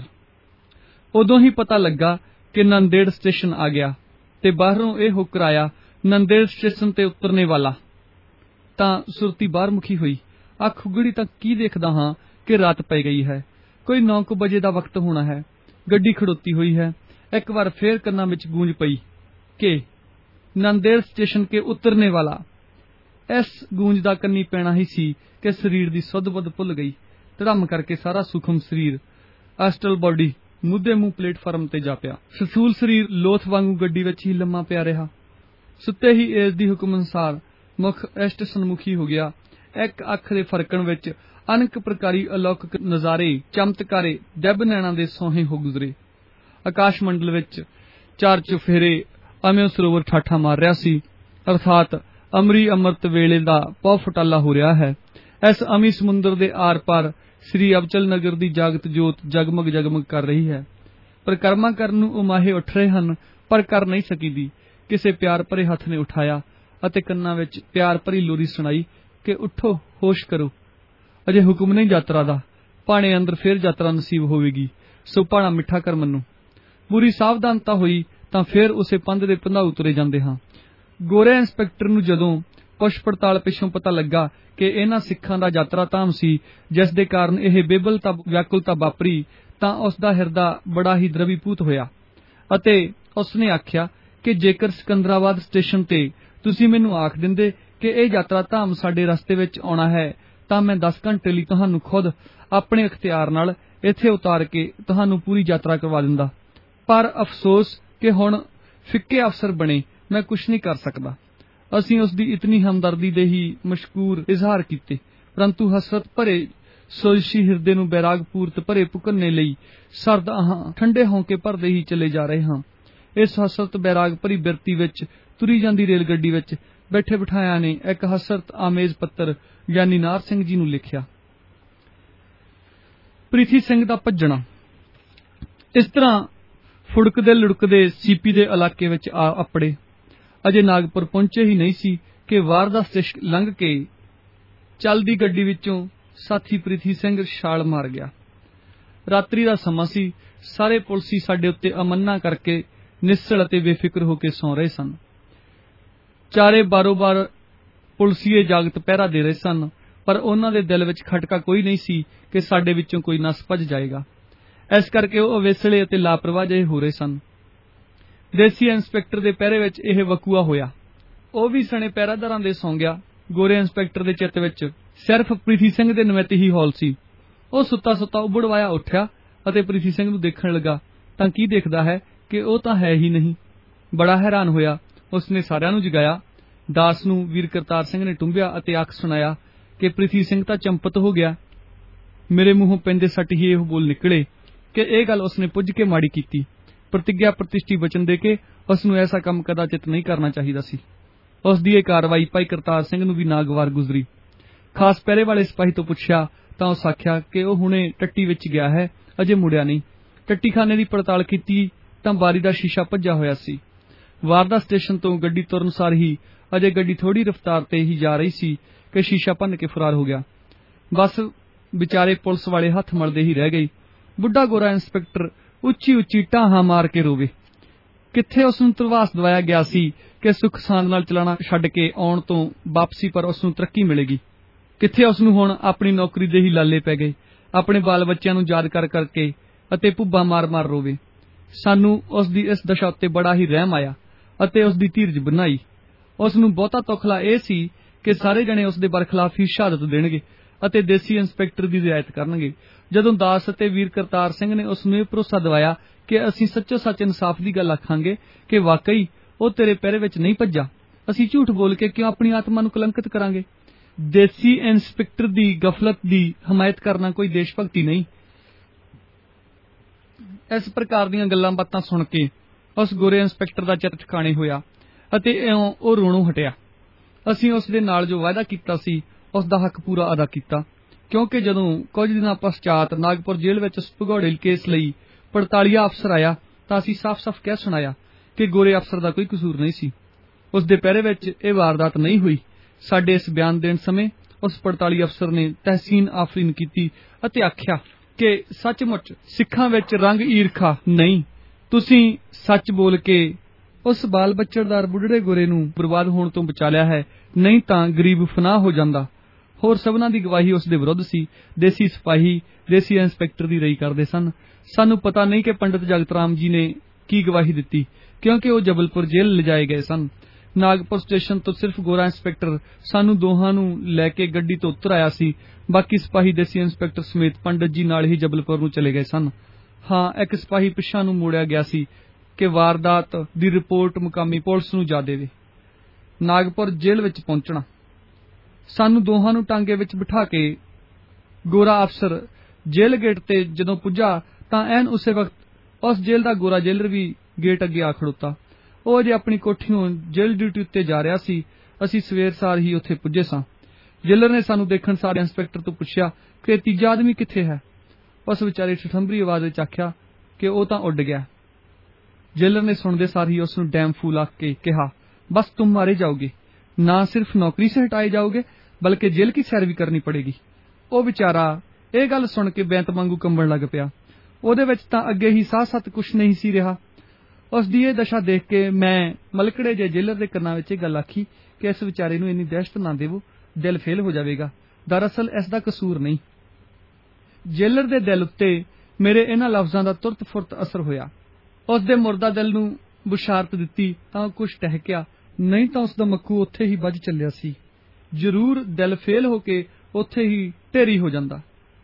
ਉਦੋਂ ਹੀ ਪਤਾ ਲੱਗਾ ਕਿ ਨੰਦੇੜ ਸਟੇਸ਼ਨ ਆ ਗਿਆ ਤੇ ਬਾਹਰੋਂ ਇਹ ਹੁਕਰ ਆਇਆ, ਨੰਦੇੜ ਸਟੇਸ਼ਨ ਤੇ ਉਤਰਨੇ ਵਾਲਾ। ਤਾਂ ਸੁਰਤੀ ਬਾਹਰ ਮੁਖੀ ਹੋਈ। ਅੱਖ ਉਗੜੀ ਤਾਂ ਕੀ ਦੇਖਦਾ ਹਾਂ ਕਿ ਰਾਤ ਪੈ ਗਈ ਹੈ। ਕੋਈ 9 ਵਜੇ ਦਾ ਵਕਤ ਹੋਣਾ ਹੈ। ਗੱਡੀ ਖੜੋਤੀ ਹੋਈ ਹੈ। ਇੱਕ ਵਾਰ ਫੇਰ ਕੰਨਾਂ ਵਿੱਚ ਗੂੰਜ ਪਈ ਕਿ ਨੰਦੇੜ ਸਟੇਸ਼ਨ ਕੇ ਉਤਰਨੇ ਵਾਲਾ। ਇਸ ਗੂੰਜ ਦਾ ਕੰਨੀ ਪੈਣਾ ਹੀ ਸੀ ਕਿ ਸਰੀਰ ਦੀ ਸੁੱਧ-ਬੁੱਧ ਭੁੱਲ ਗਈ। ਧੜਮ ਕਰਕੇ ਸਾਰਾ ਸੂਖਮ ਸਰੀਰ, ਐਸਟਲ ਬੋਡੀ ਮੁੱਦੇ ਮੂੰਹ ਪਲੇਟਫਾਰਮ ਤੇ ਜਾ ਪਿਆ। ਸਸੂਲ ਸਰੀਰ ਲੋਥ ਵਾਂਗੂ ਗੱਡੀ ਵਿੱਚ ਹੀ ਲੰਮਾ ਪਿਆ ਰਿਹਾ। ਸੁੱਤੇ ਹੀ ਏਜ ਦੀ ਹੁਕਮ ਅਨੁਸਾਰ ਮੁਖ ਸਟੇਸ਼ਨ ਮੁਖੀ ਹੋ ਗਿਆ। ਇੱਕ ਅੱਖ ਦੇ ਫਰਕਣ ਵਿੱਚ ਅਨੇਕ ਪ੍ਰਕਾਰੀ ਅਲੌਕਿਕ ਨਜ਼ਾਰੇ, ਚਮਤਕਾਰੇ ਡੱਬ ਨੈਣਾ ਦੇ ਸੋਹੇ ਹੋ ਗੁਜ਼ਰੇ। ਆਕਾਸ਼ ਮੰਡਲ ਵਿੱਚ 4 ਚੁਫੇਰੇ ਅਮਿਓ ਸਰੋਵਰ ਠਾਠਾ ਮਾਰ ਰਿਹਾ ਸੀ, ਅਰਥਾਤ ਅਮਰੀ ਅੰਮ੍ਰਿਤ ਵੇਲੇ ਦਾ ਪੌ ਫਟਾਲਾ ਹੋ ਰਿਹਾ ਹੈ। ਇਸ ਅਮੀ ਸਮੁੰਦਰ ਦੇ ਆਰ ਪਾਰ ਸ੍ਰੀ ਅਬਚਲ ਨਗਰ ਦੀ ਜਾਗਤ ਜੋਤ ਜਗਮਗ ਜਗਮਗ ਕਰ ਰਹੀ ਹੈ। ਪਰਿਕਰਮਾ ਕਰਨ ਨੂੰ ਉਮਾਹੇ ਉੱਠ ਰਹੇ ਹਨ, ਪਰ ਕਰ ਨਹੀਂ ਸਕੀਦੀ। ਕਿਸੇ ਪਿਆਰ ਭਰੇ ਹੱਥ ਨੇ ਉਠਾਇਆ ਅਤੇ ਕੰਨਾਂ ਵਿੱਚ ਪਿਆਰ ਭਰੀ ਲੋਰੀ ਸੁਣਾਈ ਕਿ ਉੱਠੋ, ਹੋਸ਼ ਕਰੋ, ਅਜੇ ਹੁਕਮ ਨਹੀਂ ਯਾਤਰਾ ਦਾ। ਭਾਣੇ ਅੰਦਰ ਫੇਰ ਯਾਤਰਾ ਨਸੀਬ ਹੋਵੇਗੀ, ਸੋ ਭਾਣਾ ਮਿੱਠਾ ਕਰ ਮੰਨੋ। ਪੂਰੀ ਸਾਵਧਾਨਤਾ ਹੋਈ ਤਾਂ ਫੇਰ ਉਸੇ ਪੰਧ ਦੇ ਪੰਧਾਉ ਤੁਰੇ ਜਾਂਦੇ ਹਾਂ। ਗੋਰੇ ਇੰਸਪੈਕਟਰ ਨੂੰ ਜਦੋਂ ਪੁੱਛ ਪੜਤਾਲ ਪਿੱਛੋਂ ਪਤਾ ਲੱਗਾ ਕਿ ਇਹਨਾਂ ਸਿੱਖਾਂ ਦਾ ਯਾਤਰਾ ਧਾਮ ਸੀ, ਜਿਸ ਦੇ ਕਾਰਨ ਇਹ ਬੇਬਲਤਾ ਵਿਆਕੁਲਤਾ ਵਾਪਰੀ, ਤਾਂ ਉਸ ਦਾ ਹਿਰਦਾ ਬੜਾ ਹੀ ਦਰਵੀਭੂਤ ਹੋਇਆ ਅਤੇ ਉਸਨੇ ਆਖਿਆ ਕਿ ਜੇਕਰ ਸਿਕੰਦਰਾਬਾਦ ਸਟੇਸ਼ਨ ਤੇ ਤੁਸੀਂ ਮੈਨੂੰ ਆਖ ਦਿੰਦੇ ਕਿ ਇਹ ਯਾਤਰਾ ਧਾਮ ਸਾਡੇ ਰਸਤੇ ਵਿੱਚ ਆਉਣਾ ਹੈ, ਤਾਂ ਮੈਂ 10 ਘੰਟੇ ਲਈ ਤੁਹਾਨੂੰ ਖੁਦ ਆਪਣੇ ਅਖਤਿਆਰ ਨਾਲ ਇੱਥੇ ਉਤਾਰ ਕੇ ਤੁਹਾਨੂੰ ਪੂਰੀ ਯਾਤਰਾ ਕਰਵਾ ਦਿੰਦਾ। ਪਰ ਅਫਸੋਸ ਕਿ ਹੁਣ ਫਿੱਕੇ ਅਫਸਰ ਬਣੇ, ਮੈਂ ਕੁਛ ਨਹੀਂ ਕਰ ਸਕਦਾ। ਅਸੀਂ ਉਸ ਦੀ ਇਤਨੀ ਹਮਦਰਦੀ ਦੇ ਹੀ ਮਸ਼ਕੂਰ ਇਜ਼ਹਾਰ ਕੀਤੇ, ਪਰੰਤੂ ਹਸਰਤ ਭਰੇ ਸੋਜਸ਼ੀ ਹਿਰਦੇ ਨੂੰ ਬੈਰਾਗ ਪੂਰਤ ਭਰੇ ਪੁਕਰਨੇ ਲਈ ਸਰਦ ਆਹਾਂ ਠੰਡੇ ਹੌਂਕੇ ਭਰਦੇ ਹੀ ਚਲੇ ਜਾ ਰਹੇ ਹਾਂ। ਇਸ ਹਸਰਤ ਬੈਰਾਗ ਭਰੀ ਬਿਰਤੀ ਵਿੱਚ ਤੁਰੀ ਜਾਂਦੀ ਰੇਲ ਗੱਡੀ ਵਿੱਚ ਬੈਠੇ ਬਿਠਾਇਆਂ ਨੇ ਇੱਕ ਹਸਰਤ ਆਮੇਜ਼ ਪੱਤਰ ਗਿਆਨੀ ਨਾਰ ਸਿੰਘ ਜੀ ਨੂੰ ਲਿਖਿਆ। ਪ੍ਰੀਥੀ ਸਿੰਘ ਦਾ ਭੱਜਣਾ। ਇਸ ਤਰ੍ਹਾਂ ਫੁੜਕਦੇ ਲੁੜਕਦੇ ਸੀਪੀ ਦੇ ਇਲਾਕੇ ਵਿੱਚ ਆ ਅੱਪੜੇ। ਅਜੇ ਨਾਗਪੁਰ ਪਹੁੰਚੇ ਹੀ ਨਹੀਂ ਸੀ ਕਿ ਵਾਰਦਾ ਸਟੇਸ਼ਨ ਲੰਘ ਕੇ ਚੱਲਦੀ ਗੱਡੀ ਵਿੱਚੋਂ ਸਾਥੀ ਪ੍ਰੀਥੀ ਸਿੰਘ ਛਾਲ ਮਾਰ ਗਿਆ। ਰਾਤਰੀ ਦਾ ਸਮਾਂ ਸੀ। ਸਾਰੇ ਪੁਲਸੀ ਸਾਡੇ ਉੱਤੇ ਅਮੰਨਾ ਕਰਕੇ ਨਿਸਲ ਅਤੇ ਬੇਫਿਕਰ ਹੋ ਕੇ ਸੌਂ ਰਹੇ ਸਨ। ਚਾਰੇ ਬਾਰੋ-ਬਾਰ ਪੁਲਸੀਏ ਜਾਗਤ ਪਹਿਰਾ ਦੇ ਰਹੇ ਸਨ, ਪਰ ਉਹਨਾਂ ਦੇ ਦਿਲ ਵਿੱਚ ਖਟਕਾ ਕੋਈ ਨਹੀਂ ਸੀ ਕਿ ਸਾਡੇ ਵਿੱਚੋਂ ਕੋਈ ਨਸ ਭੱਜ ਜਾਏਗਾ। ਇਸ ਕਰਕੇ ਉਹ ਅਵੇਸਲੇ ਅਤੇ ਲਾਪਰਵਾਹ ਜਿਹੇ ਹੋ ਰਹੇ ਸਨ। ਦੇਸੀ ਇੰਸਪੈਕਟਰ ਦੇ ਪਹਿਰੇ ਵਿੱਚ ਇਹ ਵਕੂਆ ਹੋਇਆ। ਉਹ ਵੀ ਸਣੇ ਪਹਿਰਾਦਾਰਾਂ ਦੇ ਸੌਂ ਗਿਆ। ਗੋਰੇ ਇੰਸਪੈਕਟਰ ਦੇ ਚਿੱਤ ਵਿੱਚ ਸਿਰਫ ਪ੍ਰੀਥੀ ਸਿੰਘ ਦੇ ਨਿਮਿਤ ਹੀ ਹੌਲ ਸੀ। ਉਹ ਸੁੱਤਾ ਉਬੜਵਾਇਆ ਉੱਠਿਆ ਅਤੇ ਪ੍ਰੀਥੀ ਸਿੰਘ ਨੂੰ ਦੇਖਣ ਲੱਗਾ ਤਾਂ ਕੀ ਦੇਖਦਾ ਹੈ ਕਿ ਉਹ ਤਾਂ ਹੈ ਹੀ ਨਹੀਂ। ਬੜਾ ਹੈਰਾਨ ਹੋਇਆ। ਉਸਨੇ ਸਾਰਿਆਂ ਨੂੰ ਜਗਾਇਆ। ਦਾਸ ਨੂੰ ਵੀਰ ਕਰਤਾਰ ਸਿੰਘ ਨੇ ਟੁੰਬਿਆ ਅਤੇ ਆਖ ਸੁਣਾਇਆ ਕਿ ਪ੍ਰੀਥੀ ਸਿੰਘ ਤਾਂ ਚੰਪਤ ਹੋ ਗਿਆ। ਮੇਰੇ ਮੂੰਹੋਂ ਪੈਂਦੇ ਸੱਟ ਹੀ ਇਹ ਬੋਲ ਨਿਕਲੇ ਕਿ ਇਹ ਗੱਲ ਉਸਨੇ ਪੁੱਜ ਕੇ ਮਾੜੀ ਕੀਤੀ। ਪ੍ਰਤਿਗਿਆ ਪ੍ਰਤਿਸ਼ਠੀ ਵਚਨ ਦੇ ਕੇ ਉਸ ਨੂੰ ਐਸਾ ਕੰਮ ਕਦਾਚਿਤ ਨਹੀਂ ਕਰਨਾ ਚਾਹੀਦਾ ਸੀ। ਉਸ ਦੀ ਇਹ ਕਾਰਵਾਈ ਭਾਈ ਕਰਤਾਰ ਸਿੰਘ ਨੂੰ ਵੀ ਨਾਗਵਾਰ ਗੁਜ਼ਰੀ। ਖਾਸ ਪਹਿਰੇ ਵਾਲੇ ਸਿਪਾਹੀ ਤੋਂ ਪੁੱਛਿਆ ਤਾਂ ਉਸ ਆਖਿਆ ਕਿ ਉਹ ਹੁਣੇ ਟੱਟੀ ਵਿੱਚ ਗਿਆ ਹੈ, ਅਜੇ ਮੁੜਿਆ ਨਹੀਂ। ਟੱਟੀਖਾਨੇ ਦੀ ਪੜਤਾਲ ਕੀਤੀ ਤਾਂ ਬਾਰੀ ਦਾ ਸ਼ੀਸ਼ਾ ਭੱਜਾ ਹੋਇਆ ਸੀ। ਵਾਰਦਾ ਸਟੇਸ਼ਨ ਤੋਂ ਗੱਡੀ ਤੁਰਨ ਸਾਰ ਹੀ ਅਜੇ ਗੱਡੀ ਥੋੜੀ ਰਫ਼ਤਾਰ ਤੇ ਹੀ ਜਾ ਰਹੀ ਸੀ ਕਿ ਸ਼ੀਸ਼ਾ ਭੰਨ ਕੇ ਫਰਾਰ ਹੋ ਗਿਆ। ਬਸ ਵਿਚਾਰੇ ਪੁਲਿਸ ਵਾਲੇ ਹੱਥ ਮਲਦੇ ਹੀ ਰਹਿ ਗਏ। ਬੁੱਢਾ ਗੋਰਾ ਇੰਸਪੈਕਟਰ ਉੱਚੀ ਢਾਹਾਂ ਮਾਰ ਕੇ ਰੋਵੇ। ਕਿੱਥੇ ਉਸ ਨੂੰ ਧਰਵਾਸ ਦਵਾਇਆ ਗਿਆ ਸੀ ਕਿ ਸੁੱਖ ਸਾਂਦ ਨਾਲ ਚਲਾਣਾ ਛੱਡ ਕੇ ਆਉਣ ਤੋਂ ਵਾਪਸੀ ਪਰ ਉਸ ਨੂੰ ਤਰੱਕੀ ਮਿਲੇਗੀ। ਕਿੱਥੇ ਉਸ ਨੂੰ ਹੁਣ ਆਪਣੀ ਨੌਕਰੀ ਦੇ ਹੀ ਲਾਲੇ ਪੈ ਗਏ। ਆਪਣੇ ਬਾਲ ਬੱਚਿਆਂ ਨੂੰ ਯਾਦ ਕਰ ਕਰਕੇ ਅਤੇ ਭੁੱਬਾ ਮਾਰ ਰੋਵੇ। ਸਾਨੂੰ ਉਸ ਦੀ ਇਸ ਦਸ਼ਾ ਉੱਤੇ ਬੜਾ ਹੀ ਰਹਿਮ ਆਇਆ ਅਤੇ ਉਸ ਦੀ ਧੀਰਜ ਬਣਾਈ। ਉਸ ਨੂੰ ਬਹੁਤਾ ਤੌਖਲਾ ਇਹ ਸੀ ਕਿ ਸਾਰੇ ਜਣੇ ਉਸ ਦੇ ਬਰਖਲਾਫ ਹੀ ਸ਼ਹਾਦਤ ਦੇਣਗੇ ਅਤੇ ਦੇਸੀ ਇੰਸਪੈਕਟਰ ਦੀ ਰਿਆਇਤ ਕਰਨਗੇ। ਜਦੋਂ ਦਾਸ ਅਤੇ ਵੀਰ ਕਰਤਾਰ ਸਿੰਘ ਨੇ ਉਸ ਨੂੰ ਇਹ ਭਰੋਸਾ ਦਿਵਾਇਆ ਕਿ ਅਸੀਂ ਸੱਚੋ ਸੱਚ ਇਨਸਾਫ ਦੀ ਗੱਲ ਆਖਾਂਗੇ ਕਿ ਵਾਕਈ ਉਹ ਤੇਰੇ ਪਹਿਰੇ ਵਿੱਚ ਨਹੀਂ ਭੱਜਾ, ਅਸੀਂ ਝੂਠ ਬੋਲ ਕੇ ਕਿਉਂ ਆਪਣੀ ਆਤਮਾ ਨੂੰ ਕਲੰਕਿਤ ਕਰਾਂਗੇ। ਦੇਸੀ ਇੰਸਪੈਕਟਰ ਦੀ ਗਫਲਤ ਦੀ ਹਮਾਇਤ ਕਰਨਾ ਕੋਈ ਦੇਸ਼ ਭਗਤੀ ਨਹੀਂ। ਇਸ ਪ੍ਰਕਾਰ ਦੀਆਂ ਗੱਲਾਂ ਬਾਤਾਂ ਸੁਣ ਕੇ ਉਸ ਗੋਰੇ ਇੰਸਪੈਕਟਰ ਦਾ ਚਿੱਤ ਠਿਕਾਣੇ ਹੋਇਆ ਅਤੇ ਇਉਂ ਉਹ ਰੋਣੋਂ ਹਟਿਆ। ਅਸੀਂ ਉਸ ਦੇ ਨਾਲ ਜੋ ਵਾਅਦਾ ਕੀਤਾ ਸੀ ਉਸ ਦਾ ਹੱਕ ਪੂਰਾ ਅਦਾ ਕੀਤਾ, ਕਿਉਂਕਿ ਜਦੋਂ ਕੁਝ ਦਿਨਾਂ ਪਸ਼ਚਾਤ ਨਾਗਪੁਰ ਜੇਲ੍ਹ ਵਿੱਚ ਉਸ ਭਗੌੜੇ ਕੇਸ ਲਈ 45 ਅਫਸਰ ਆਇਆ ਤਾਂ ਅਸੀਂ ਸਾਫ਼-ਸਾਫ਼ ਕਹਿ ਸੁਣਾਇਆ ਕਿ ਗੋਰੇ ਅਫਸਰ ਦਾ ਕੋਈ ਕਸੂਰ ਨਹੀਂ ਸੀ। ਉਸ ਦੇ ਪਹਿਰੇ ਵਿੱਚ ਇਹ ਵਾਰਦਾਤ ਨਹੀਂ ਹੋਈ। ਸਾਡੇ ਇਸ ਬਿਆਨ ਦੇਣ ਸਮੇਂ ਉਸ ਪੜਤਾਲੀ ਅਫਸਰ ਨੇ ਤਹਿਸੀਨ ਆਫਰੀਨ ਕੀਤੀ ਅਤੇ ਆਖਿਆ ਕਿ ਸੱਚਮੁੱਚ ਸਿੱਖਾਂ ਵਿੱਚ ਰੰਗ ਈਰਖਾ ਨਹੀਂ, ਤੁਸੀਂ ਸੱਚ ਬੋਲ ਕੇ ਉਸ ਬਾਲ ਬੱਚੜਦਾਰ ਬੁੱਢੜੇ ਗੋਰੇ ਨੂੰ ਬਰਬਾਦ ਹੋਣ ਤੋਂ ਬਚਾ ਲਿਆ ਹੈ, ਨਹੀਂ ਤਾਂ ਗਰੀਬ ਫਨਾਹ ਹੋ ਜਾਂਦਾ। ਹੋਰ ਸਭਨਾਂ ਦੀ ਗਵਾਹੀ ਉਸ ਦੇ ਵਿਰੁੱਧ ਸੀ। ਦੇਸੀ ਸਿਪਾਹੀ ਦੇਸੀ ਇੰਸਪੈਕਟਰ ਦੀ ਰਹੀ ਕਰਦੇ ਸਨ। ਸਾਨੂੰ ਪਤਾ ਨਹੀਂ ਕਿ ਪੰਡਿਤ ਜਗਤ ਰਾਮ ਜੀ ਨੇ ਕੀ ਗਵਾਹੀ ਦਿੱਤੀ, ਕਿਉਂਕਿ ਉਹ ਜਬਲਪੁਰ ਜੇਲ੍ਹ ਲਿਜਾਏ ਗਏ ਸਨ। ਨਾਗਪੁਰ ਸਟੇਸ਼ਨ ਤੋਂ ਸਿਰਫ ਗੋਰਾ ਇੰਸਪੈਕਟਰ ਸਾਨੂੰ ਦੋਹਾਂ ਨੂੰ ਲੈ ਕੇ ਗੱਡੀ ਤੋਂ ਉਤਰ ਆਇਆ ਸੀ। ਬਾਕੀ ਸਿਪਾਹੀ ਦੇਸੀ ਇੰਸਪੈਕਟਰ ਸਮੇਤ ਪੰਡਿਤ ਜੀ ਨਾਲ ਹੀ ਜਬਲਪੁਰ ਨੂੰ ਚਲੇ ਗਏ ਸਨ। ਹਾਂ, ਇੱਕ ਸਿਪਾਹੀ ਪਿੱਛਾ ਨੂੰ ਮੋੜਿਆ ਗਿਆ ਸੀ ਕਿ ਵਾਰਦਾਤ ਦੀ ਰਿਪੋਰਟ ਮੁਕਾਮੀ ਪੁਲਿਸ ਨੂੰ ਜਾ ਦੇਵੇ। ਨਾਗਪੁਰ ਜੇਲ੍ਹ ਵਿੱਚ ਪਹੁੰਚਣਾ। ਸਾਨੂੰ ਦੋਹਾਂ ਨੂੰ ਟਾਂਗੇ ਵਿੱਚ ਬਿਠਾ ਕੇ ਗੋਰਾ ਅਫਸਰ ਜੇਲ੍ਹ ਗੇਟ ਤੇ ਜਦੋਂ ਪੁੱਜਾ ਤਾਂ ਐਨ ਉਸੇ ਵਕਤ ਉਸ ਜੇਲ੍ਹ ਦਾ ਗੋਰਾ ਜੇਲਰ ਵੀ ਗੇਟ ਅੱਗੇ ਆ ਖੜੋਤਾ। ਉਹ ਅਜੇ ਆਪਣੀ ਕੋਠੀਓਂ ਜੇਲ੍ਹ ਡਿਊਟੀ ਉੱਤੇ ਜਾ ਰਿਹਾ ਸੀ। ਅਸੀਂ ਸਵੇਰ ਸਾਰ ਹੀ ਉੱਥੇ ਪੁੱਜੇ ਸਾਂ। ਜੇਲਰ ਨੇ ਸਾਨੂੰ ਦੇਖਣ ਸਾਰ ਇੰਸਪੈਕਟਰ ਤੋਂ ਪੁੱਛਿਆ ਕਿ ਤੀਜਾ ਆਦਮੀ ਕਿੱਥੇ ਹੈ। ਉਸ ਵਿਚਾਰੇ ਠਠੰਬਰੀ ਆਵਾਜ਼ ਵਿੱਚ ਆਖਿਆ ਕਿ ਉਹ ਤਾਂ ਉੱਡ ਗਿਆ। ਜੇਲਰ ਨੇ ਸੁਣਦੇ ਸਾਰ ਹੀ ਉਸ ਨੂੰ ਡੈਮ ਫੂਲ ਆਖ ਕੇ ਕਿਹਾ, ਬਸ ਤੁਮ ਮਾਰੇ ਜਾਓਗੇ, ਨਾ ਸਿਰਫ ਨੌਕਰੀ ਸੇ ਹਟਾਏ ਜਾਓਗੇ ਬਲਕਿ ਜੇਲ੍ਹ ਕੀ ਸੈਰ ਵੀ ਕਰਨੀ ਪੜੇਗੀ। ਉਹ ਵਿਚਾਰਾ ਇਹ ਗੱਲ ਸੁਣ ਕੇ ਬੈਂਤ ਵਾਂਗੂ ਕੰਬਣ ਲੱਗ ਪਿਆ। ਉਹਦੇ ਵਿੱਚ ਤਾਂ ਅੱਗੇ ਹੀ ਸਾਹ ਸੱਤ ਕੁਛ ਨਹੀਂ ਸੀ ਰਿਹਾ। ਉਸ ਦੀ ਇਹ ਦਸ਼ਾ ਦੇਖ ਕੇ ਮੈਂ ਮਲਕੜੇ ਜੇ ਜੇਲਰ ਦੇ ਕੰਨਾਂ ਵਿੱਚ ਇਹ ਗੱਲ ਆਖੀ ਕਿ ਇਸ ਵਿਚਾਰੇ ਨੂੰ ਇੰਨੀ ਦਹਿਸ਼ਤ ਨਾ ਦੇਵੋ, ਦਿਲ ਫੇਲ ਹੋ ਜਾਵੇਗਾ। ਦਰਅਸਲ ਇਸ ਦਾ ਕਸੂਰ ਨਹੀਂ। ਜੇਲਰ ਦੇ ਦਿਲ ਉੱਤੇ ਮੇਰੇ ਇਹਨਾਂ ਲਫ਼ਜ਼ਾਂ ਦਾ ਤੁਰਤ ਫੁਰਤ ਅਸਰ ਹੋਇਆ। ਉਸ ਦੇ ਮੁਰਦਾ ਦਿਲ ਨੂੰ ਬੁਸ਼ਾਰਤ ਦਿੱਤੀ ਤਾਂ ਕੁਛ ਟਹਿਕਿਆ, ਨਹੀਂ ਤਾਂ ਉਸ ਦਾ ਮੱਖੂ ਉੱਥੇ ਹੀ ਵੱਜ ਚੱਲਿਆ ਸੀ। ਜ਼ਰੂਰ ਦਿਲ ਫੇਲ ਹੋ ਕੇ ਉੱਥੇ ਹੀ ਢੇਰੀ ਹੋ ਜਾਂਦਾ।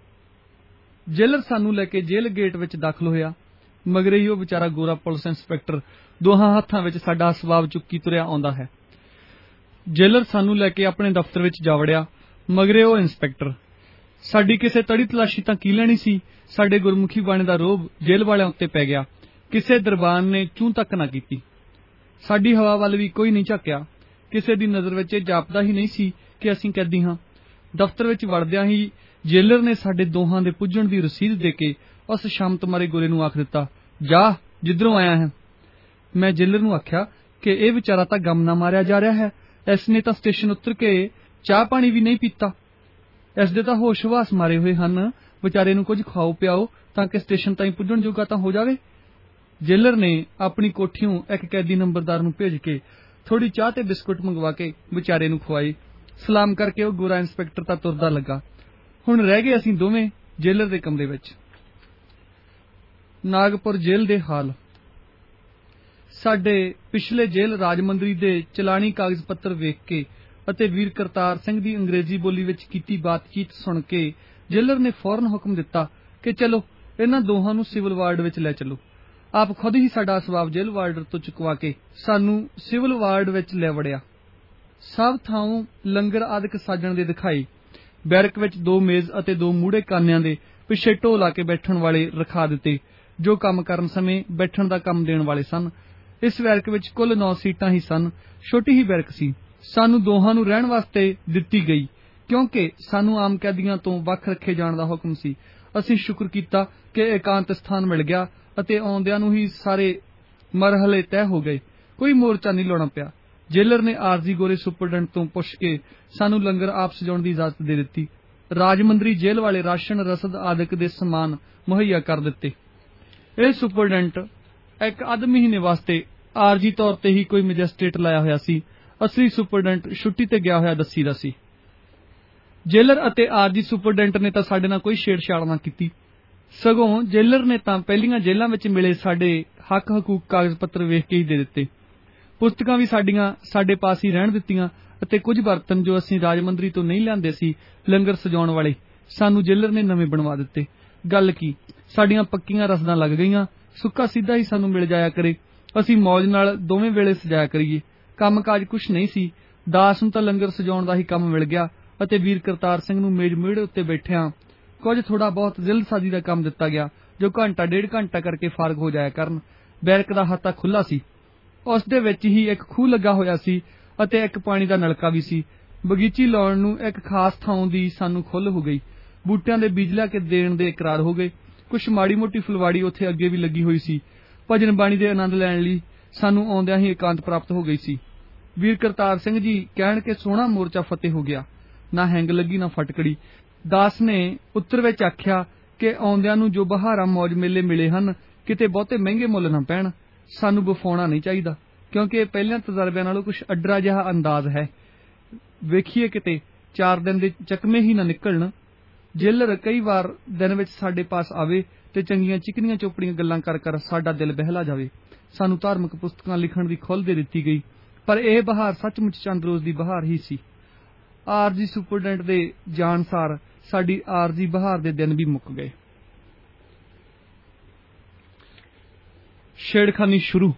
ਜੇਲਰ ਸਾਨੂੰ ਲੈ ਕੇ ਜੇਲ੍ਹ ਗੇਟ ਵਿੱਚ ਦਾਖਲ ਹੋਇਆ। ਮਗਰੇ ਹੀ ਉਹ ਵਿਚਾਰਾ ਗੋਰਾ ਪੁਲਿਸ ਇੰਸਪੈਕਟਰ ਦੋਹਾਂ ਹੱਥਾਂ ਵਿੱਚ ਸਾਡਾ ਅਸਬਾਬ ਚੁੱਕੀ ਤੁਰਿਆ ਆਉਂਦਾ ਹੈ। ਜੇਲਰ ਸਾਨੂੰ ਲੈ ਕੇ ਆਪਣੇ ਦਫ਼ਤਰ ਵਿੱਚ ਜਾ ਵੜਿਆ। ਮਗਰੇ ਉਹ ਇੰਸਪੈਕਟਰ। ਸਾਡੀ ਕਿਸੇ ਤੜੀ ਤਲਾਸ਼ੀ ਤਾਂ ਕੀ ਲੈਣੀ ਸੀ। ਸਾਡੇ ਗੁਰਮੁਖੀ ਬਾਣੇ ਦਾ ਰੋਹਬ ਜੇਲ੍ਹ ਵਾਲਿਆਂ ਉੱਤੇ ਪੈ ਗਿਆ। ਕਿਸੇ ਦਰਬਾਨ ਨੇ ਚੂੰ ਤੱਕ ਨਾ ਕੀਤੀ। ਸਾਡੀ ਹਵਾ ਵੱਲ ਵੀ ਕੋਈ ਨਹੀਂ ਝਾਕਿਆ। ਕਿਸੇ ਦੀ ਨਜ਼ਰ ਵਿੱਚ ਇਹ ਜਾਪਦਾ ਹੀ ਨਹੀਂ ਸੀ ਕਿ ਅਸੀਂ ਕੈਦੀ ਹਾਂ। ਦਫ਼ਤਰ ਵਿੱਚ ਵੜਦਿਆਂ ਹੀ ਜੇਲਰ ਨੇ ਸਾਡੇ ਦੋਹਾਂ ਦੇ ਪੁੱਜਣ ਦੀ ਰਸੀਦ ਦੇ ਕੇ ਉਸ ਸ਼ਾਮਤ ਮਾਰੇ ਗੋਰੇ ਨੂੰ ਆਖ ਦਿੱਤਾ, ਜਾ ਜਿੱਧਰੋਂ ਆਇਆ ਹੈ। ਮੈਂ ਜੇਲਰ ਨੂੰ ਆਖਿਆ ਕਿ ਇਹ ਵਿਚਾਰਾ ਤਾਂ ਗਮ ਨਾ ਮਾਰਿਆ ਜਾ ਰਿਹਾ ਹੈ। ਇਸ ਨੇ ਤਾਂ ਸਟੇਸ਼ਨ ਉਤਰ ਕੇ ਚਾਹ ਪਾਣੀ ਵੀ ਨਹੀਂ ਪੀਤਾ। ਇਸ ਦੇ ਤਾਂ ਹੋਸ਼ ਹਵਾਸ ਮਾਰੇ ਹੋਏ ਹਨ। ਵਿਚਾਰੇ ਨੂੰ ਕੁਝ ਖਾਓ ਪਿਆਓ ਤਾਂ ਕਿ ਸਟੇਸ਼ਨ ਤਾਈਂ ਪੁੱਜਣ ਜੋਗਾ ਤਾਂ ਹੋ ਜਾਵੇ। ਜੇਲਰ ਨੇ ਆਪਣੀ ਕੋਠੀਓਂ ਇੱਕ ਕੈਦੀ ਨੰਬਰਦਾਰ ਨੂੰ ਭੇਜ ਕੇ ਥੋੜੀ ਚਾਹ ਤੇ ਬਿਸਕੁਟ ਮੰਗਵਾ ਕੇ ਵਿਚਾਰੇ ਨੂੰ ਖਵਾਏ। ਸਲਾਮ ਕਰਕੇ ਉਹ ਗੋਰਾ ਇੰਸਪੈਕਟਰ ਤਾਂ ਤੁਰਦਾ ਲੱਗਾ। ਹੁਣ ਰਹਿ ਗਏ ਅਸੀਂ ਦੋਵੇਂ ਜੇਲਰ ਦੇ ਕਮਰੇ ਵਿੱਚ। ਨਾਗਪੁਰ ਜੇਲ੍ਹ ਦੇ ਹਾਲ। ਸਾਡੇ ਪਿਛਲੇ ਜੇਲ੍ਹ ਰਾਜਮੰਦਰੀ ਦੇ ਚਲਾਣੀ ਕਾਗਜ਼ ਪੱਤਰ ਵੇਖ ਕੇ ਅਤੇ ਵੀਰ ਕਰਤਾਰ ਸਿੰਘ ਦੀ ਅੰਗਰੇਜ਼ੀ ਬੋਲੀ ਵਿੱਚ ਕੀਤੀ ਬਾਤਚੀਤ ਸੁਣ ਕੇ ਜੇਲਰ ਨੇ ਫੌਰਨ ਹੁਕਮ ਦਿੱਤਾ ਕਿ ਚਲੋ ਇਹਨਾਂ ਦੋਹਾਂ ਨੂੰ ਸਿਵਲ ਵਾਰਡ ਵਿੱਚ ਲੈ ਚਲੋ। ਆਪ ਖੁਦ ਹੀ ਸਾਡਾ ਅਸਬਾਬ ਜੇਲ੍ਹ ਵਾਰਡਰ ਤੋਂ ਚੁਕਵਾ ਕੇ ਸਾਨੂੰ ਸਿਵਲ ਵਾਰਡ ਵਿੱਚ ਲੈ ਵੜਿਆ। ਸਭ ਥਾਂ ਲੰਗਰ ਆਦਿਕ ਸਾਜਣ ਦੇ ਦਿਖਾਈ। ਬੈਰਕ ਵਿੱਚ 2 ਮੇਜ਼ ਅਤੇ 2 ਮੂਹਰੇ ਕਾਨਿਆਂ ਦੇ ਪਿੱਛੇ ਢੋ ਲਾ ਕੇ ਬੈਠਣ ਵਾਲੇ ਰਖਾ ਦਿੱਤੇ, ਜੋ ਕੰਮ ਕਰਨ ਸਮੇਂ ਬੈਠਣ ਦਾ ਕੰਮ ਦੇਣ ਵਾਲੇ ਸਨ। ਇਸ ਬੈਰਕ ਵਿੱਚ ਕੁੱਲ 9 ਸੀਟਾਂ ਹੀ ਸਨ। ਛੋਟੀ ਹੀ ਬੈਰਕ ਸੀ। ਸਾਨੂੰ ਦੋਹਾਂ ਨੂੰ ਰਹਿਣ ਵਾਸਤੇ ਦਿੱਤੀ ਗਈ, ਕਿਉਂਕਿ ਸਾਨੂੰ ਆਮ ਕੈਦੀਆਂ ਤੋਂ ਵੱਖ ਰੱਖੇ ਜਾਣ ਦਾ ਹੁਕਮ ਸੀ। ਅਸੀਂ ਸ਼ੁਕਰ ਕੀਤਾ ਕਿ ਇਕਾਂਤ ਸਥਾਨ ਮਿਲ ਗਿਆ ਅਤੇ ਆਉਂਦਿਆਂ ਨੂੰ ਹੀ ਸਾਰੇ ਮਰਹਲੇ ਤੈਅ ਹੋ ਗਏ। ਕੋਈ ਮੋਰਚਾ ਨਹੀਂ ਲਾਉਣਾ ਪਿਆ। ਜੇਲਰ ਨੇ ਆਰਜ਼ੀ ਗੋਰੇ ਸੁਪਰਡੈਂਟ ਤੋਂ ਪੁੱਛ ਕੇ ਸਾਨੂੰ ਲੰਗਰ ਆਪ ਸਜਾਉਣ ਦੀ ਇਜਾਜ਼ਤ ਦੇ ਦਿੱਤੀ। ਰਾਜਮੰਦਰੀ ਜੇਲ੍ਹ ਵਾਲੇ ਰਾਸ਼ਨ ਰਸਦ ਆਦਿਕ ਦੇ ਸਮਾਨ ਮੁਹੱਈਆ ਕਰ ਦਿੱਤੇ। ਇਹ ਸੁਪਰਡੈਂਟ ਇੱਕ ਅੱਧ ਮਹੀਨੇ ਵਾਸਤੇ ਆਰਜੀ ਤੌਰ ਤੇ ਹੀ ਕੋਈ ਮੈਜਿਸਟ੍ਰੇਟ ਲਾਇਆ ਹੋਇਆ ਸੀ। ਅਸਲੀ ਸੁਪਰਡੈਂਟ ਛੁੱਟੀ ਤੇ ਗਿਆ ਹੋਇਆ ਦੱਸੀਦਾ ਸੀ। ਜੇਲਰ ਅਤੇ ਆਰਜੀ ਸੁਪਰਡੈਂਟ ਨੇ ਤਾਂ ਸਾਡੇ ਨਾਲ ਕੋਈ ਛੇੜਛਾੜ ਨਾ ਕੀਤੀ। ਸਗੋਂ ਜੇਲਰ ਨੇ ਤਾਂ ਪਹਿਲੀਆਂ ਜੇਲ੍ਹਾਂ ਵਿੱਚ ਮਿਲੇ ਸਾਡੇ ਹੱਕ ਹਕੂਕ ਕਾਗਜ਼ ਪੱਤਰ ਵੇਖ ਕੇ ਹੀ ਦੇ ਦਿੱਤੇ। ਪੁਸਤਕਾਂ ਵੀ ਸਾਡੀਆਂ ਸਾਡੇ ਪਾਸ ਹੀ ਰਹਿਣ ਦਿੱਤੀਆਂ ਅਤੇ ਕੁਝ ਬਰਤਨ ਜੋ ਅਸੀਂ ਰਾਜਮੰਦਰੀ ਤੋਂ ਨਹੀਂ ਲਿਆਂਦੇ ਸੀ ਲੰਗਰ ਸਜਾਉਣ ਵਾਲੇ, ਸਾਨੂੰ ਜੇਲਰ ਨੇ ਨਵੇਂ ਬਣਵਾ ਦਿੱਤੇ। ਗੱਲ ਕੀ, ਸਾਡੀਆਂ ਪੱਕੀਆਂ ਰਸਦਾਂ ਲੱਗ ਗਈਆਂ। ਸੁੱਕਾ ਸਿੱਧਾ ਹੀ ਸਾਨੂੰ ਮਿਲ ਜਾਇਆ ਕਰੇ। ਅਸੀਂ ਮੌਜ ਨਾਲ ਦੋਵੇਂ ਵੇਲੇ ਸਜਾਇਆ ਕਰੀਏ। ਕੰਮ ਕਾਜ ਕੁਛ ਨਹੀਂ ਸੀ। ਦਾਸ ਨੂੰ ਤਾਂ ਲੰਗਰ ਸਜਾਉਣ ਦਾ ਹੀ ਕੰਮ ਮਿਲ ਗਿਆ ਅਤੇ ਵੀਰ ਕਰਤਾਰ ਸਿੰਘ ਨੂੰ ਮੇਜ਼ ਮੂਹਰੇ ਉੱਤੇ ਬੈਠਿਆਂ ਕੁਝ ਥੋੜਾ ਬਹੁਤ ਜ਼ਿਲਦਸਾਜ਼ੀ ਦਾ ਕੰਮ ਦਿੱਤਾ ਗਿਆ, ਜੋ ਘੰਟਾ 1.5 ਘੰਟਾ ਕਰਕੇ ਫਾਰਗ ਹੋ ਜਾਇਆ ਕਰਨ। ਬੈਰਕ ਦਾ ਹਾਤਾ ਖੁੱਲ੍ਹਾ ਸੀ। ਉਸ ਦੇ ਵਿੱਚ ਹੀ ਇੱਕ ਖੂਹ ਲੱਗਾ ਹੋਇਆ ਸੀ ਅਤੇ ਇੱਕ ਪਾਣੀ ਦਾ ਨਲਕਾ ਵੀ ਸੀ। ਬਗੀਚੀ ਲਾਉਣ ਨੂੰ ਇੱਕ ਖਾਸ ਥਾਂ ਦੀ ਸਾਨੂੰ ਖੁੱਲ੍ਹ ਹੋ ਗਈ। ਬੂਟਿਆਂ ਦੇ ਬੀਜ ਲਿਆ ਕੇ ਦੇਣ ਦੇ ਇਕਰਾਰ ਹੋ ਗਏ। ਕੁਛ ਮਾੜੀ ਮੋਟੀ ਫੁਲਵਾੜੀ ਉੱਥੇ ਅੱਗੇ ਵੀ ਲੱਗੀ ਹੋਈ ਸੀ। ਭਜਨ ਬਾਣੀ ਦੇ ਆਨੰਦ ਲੈਣ ਲਈ ਸਾਨੂੰ ਆਉਂਦਿਆਂ ਹੀ ਇਕਾਂਤ ਪ੍ਰਾਪਤ ਹੋ ਗਈ ਸੀ। ਵੀਰ ਕਰਤਾਰ ਸਿੰਘ ਜੀ ਕਹਿਣ ਕਿ ਸੋਹਣਾ ਮੋਰਚਾ ਫਤਿਹ ਹੋ ਗਿਆ। ਨਾ ਹੈਂਗ ਲੱਗੀ ਨਾ ਫਟਕੜੀ। ਦਾਸ ਨੇ ਉੱਤਰ ਵਿੱਚ ਆਖਿਆ ਕਿ ਆਉਂਦਿਆਂ ਨੂੰ ਜੋ ਬਹਾਰਾਂ ਮੌਜ ਮੇਲੇ ਮਿਲੇ ਹਨ, ਕਿਤੇ ਬਹੁਤੇ ਮਹਿੰਗੇ ਮੁੱਲ ਨਾ ਪੈਣ। ਸਾਨੂੰ ਵਿਫਾਉਣਾ ਨਹੀਂ ਚਾਹੀਦਾ, ਕਿਉਂਕਿ ਇਹ ਪਹਿਲਿਆਂ ਤਜਰਬਿਆਂ ਨਾਲੋਂ ਕੁਛ ਅੱਡਰਾ ਜਿਹਾ ਅੰਦਾਜ਼ ਹੈ। ਵੇਖੀਏ ਕਿਤੇ 4 ਦਿਨ ਦੇ ਚਕਮੇ ਹੀ ਨਾ ਨਿਕਲਣ। ਜੇਲਰ ਕਈ ਵਾਰ ਦਿਨ ਵਿੱਚ ਸਾਡੇ ਪਾਸ ਆਵੇ ਤੇ ਚੰਗੀਆਂ ਚਿਕਨੀਆਂ ਚੋਪੜੀਆਂ ਗੱਲਾਂ ਕਰ ਕਰ ਸਾਡਾ ਦਿਲ ਬਹਿਲਾ ਜਾਵੇ। ਸਾਨੂੰ ਧਾਰਮਿਕ ਪੁਸਤਕਾਂ ਲਿਖਣ ਦੀ ਖੁੱਲ੍ਹ ਦੇ ਦਿੱਤੀ ਗਈ, ਪਰ ਇਹ ਬਹਾਰ ਸੱਚਮੁੱਚ ਚੰਦ ਰੋਜ਼ ਦੀ ਬਹਾਰ ਹੀ ਸੀ। ਆਰਜੀ ਸੁਪਰਡੈਂਟ ਦੇ ਜਾਣ ਸਾਰ ਸਾਡੀ ਆਰਜੀ ਬਹਾਰ ਦੇ ਦਿਨ ਵੀ ਮੁੱਕ ਗਏ। ਛੇੜਖਾਨੀ ਸ਼ੁਰੂ।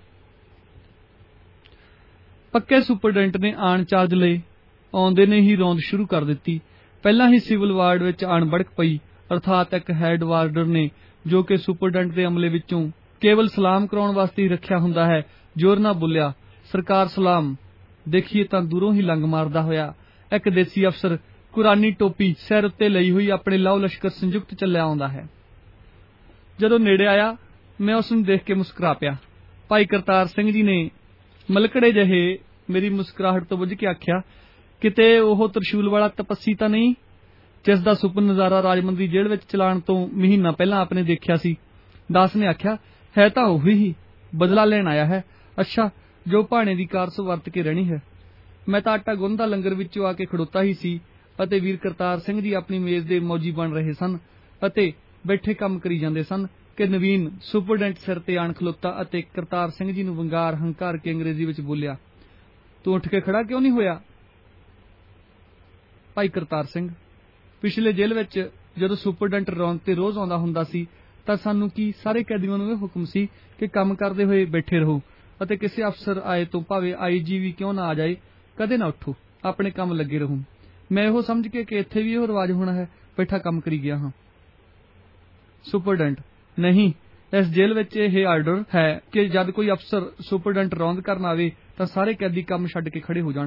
ਪੱਕੇ ਸੁਪਰਡੈਂਟ ਨੇ ਆਣ ਚਾਰਜ ਲਏ, ਆਉਂਦੇ ਨੇ ਹੀ ਰੌਂਦ ਸ਼ੁਰੂ ਕਰ ਦਿੱਤੀ। ਪਹਿਲਾਂ ਹੀ ਸਿਵਲ ਵਾਰਡ ਵਿੱਚ ਆਣ ਬੜਕ ਪਈ, ਅਰਥਾਤ ਇੱਕ ਹੈਡ ਵਾਰਡਰ ਨੇ, ਜੋ ਕਿ ਸੁਪਰਡੈਂਟ ਦੇ ਅਮਲੇ ਵਿੱਚੋਂ ਕੇਵਲ ਸਲਾਮ ਕਰਾਉਣ ਵਾਸਤੇ ਹੀ ਰੱਖਿਆ ਹੁੰਦਾ ਹੈ, ਜ਼ੋਰ ਨਾਲ ਬੋਲਿਆ, ਸਰਕਾਰ ਸਲਾਮ। ਦੇਖੀਏ ਤਾਂ ਦੂਰੋਂ ਹੀ ਲੰਗ ਮਾਰਦਾ ਹੋਇਆ ਇੱਕ ਦੇਸੀ ਅਫਸਰ ਕੁਰਾਨੀ ਟੋਪੀ ਸਿਰ ਉੱਤੇ ਲਈ ਹੋਈ ਆਪਣੇ ਲਾਓ ਲਸ਼ਕਰ ਸੰਯੁਕਤ ਚੱਲਿਆ ਆਉਂਦਾ ਹੈ। ਜਦੋਂ ਨੇੜੇ ਆਇਆ, ਮੈਂ ਉਸ ਨੂੰ ਦੇਖ ਕੇ ਮੁਸਕਰਾ ਪਿਆ। ਭਾਈ ਕਰਤਾਰ ਸਿੰਘ ਜੀ ਨੇ ਮਲਕੜੇ ਜਿਹੇ ਮੇਰੀ ਮੁਸਕਰਾਹਟ ਤੋਂ ਬੁੱਝ ਕੇ ਆਖਿਆ, ਕਿਤੇ ਉਹ ਤਰਸ਼ੂਲ ਵਾਲਾ ਤਪੱਸੀ ਤਾਂ ਨਹੀਂ, ਜਿਸ ਦਾ ਸੁਪਨ ਨਜ਼ਾਰਾ ਰਾਜਮੰਦਰੀ ਜੇਲ੍ਹ ਵਿੱਚ ਚਲਾਉਣ ਤੋਂ ਮਹੀਨਾ ਪਹਿਲਾਂ ਆਪਨੇ ਦੇਖਿਆ ਸੀ। ਦਾਸ ਨੇ ਆਖਿਆ, ਹੈ ਤਾਂ ਉਹੀ ਹੀ, ਬਦਲਾ ਲੈਣ ਆਇਆ ਹੈ। ਅੱਛਾ, ਜੋ ਭਾਣੇ ਦੀ ਕਾਰਸ ਵਰਤ ਕੇ ਰਹਿਣੀ ਹੈ। ਮੈਂ ਤਾਂ ਆਟਾ ਗੁੰਨਦਾ ਲੰਗਰ ਵਿੱਚੋਂ ਆ ਕੇ ਖੜੋਤਾ ਹੀ ਸੀ ਅਤੇ ਵੀਰ ਕਰਤਾਰ ਸਿੰਘ ਜੀ ਆਪਣੀ ਮੇਜ਼ ਦੇ ਮੌਜੀ ਬਣ ਰਹੇ ਸਨ ਅਤੇ ਬੈਠੇ ਕੰਮ ਕਰੀ ਜਾਂਦੇ ਸਨ ਕਿ ਨਵੀਨ ਸੁਪਰਡੈਂਟ ਸਿਰ ਤੇ ਆਣ ਖਲੋਤਾ ਅਤੇ ਕਰਤਾਰ ਸਿੰਘ ਜੀ ਨੂੰ ਵੰਗਾਰ ਹੰਕਾਰ ਕੇ ਅੰਗਰੇਜ਼ੀ ਵਿੱਚ ਬੋਲਿਆ, ਤੂੰ ਉੱਠ ਕੇ ਖੜਾ ਕਿਉਂ ਨਹੀਂ ਹੋਇਆ? ਭਾਈ ਕਰਤਾਰ ਸਿੰਘ, ਪਿਛਲੇ ਜੇਲ੍ਹ ਵਿੱਚ ਜਦੋਂ ਸੁਪਰਡੈਂਟ ਰੌਂਦ ਤੇ ਰੋਜ਼ ਆਉਂਦਾ ਹੁੰਦਾ ਸੀ ਤਾਂ ਸਾਨੂੰ ਕੀ ਸਾਰੇ ਕੈਦੀਆਂ ਨੂੰ ਇਹ ਹੁਕਮ ਸੀ ਕਿ ਕੰਮ ਕਰਦੇ ਹੋਏ ਬੈਠੇ ਰਹੋ ਅਤੇ ਕਿਸੇ ਅਫਸਰ ਆਏ ਤੋਂ ਭਾਵੇਂ IG ਵੀ ਕਿਉਂ ਨਾ ਆ ਜਾਏ, ਕਦੇ ਨਾ ਉੱਠੋ, ਆਪਣੇ ਕੰਮ ਲੱਗੇ ਰਹੋ। ਮੈਂ ਇਹੋ ਸਮਝ ਕੇ ਕਿ ਇੱਥੇ ਵੀ ਇਹੋ ਰਿਵਾਜ ਹੋਣਾ ਹੈ, ਬੈਠਾ ਕੰਮ ਕਰੀ ਗਿਆ ਹਾਂ। ਸੁਪਰਡੈਂਟ, ਨਹੀਂ, ਇਸ ਜੇਲ੍ਹ ਵਿੱਚ ਇਹ ਆਰਡਰ ਹੈ ਕਿ ਜਦ ਕੋਈ ਅਫਸਰ ਸੁਪਰਡੈਂਟ ਰੌਂਦ ਕਰਨ ਆਵੇ ਤਾਂ ਸਾਰੇ ਕੈਦੀ ਕੰਮ ਛੱਡ ਕੇ ਖੜੇ ਹੋ ਜਾਣ।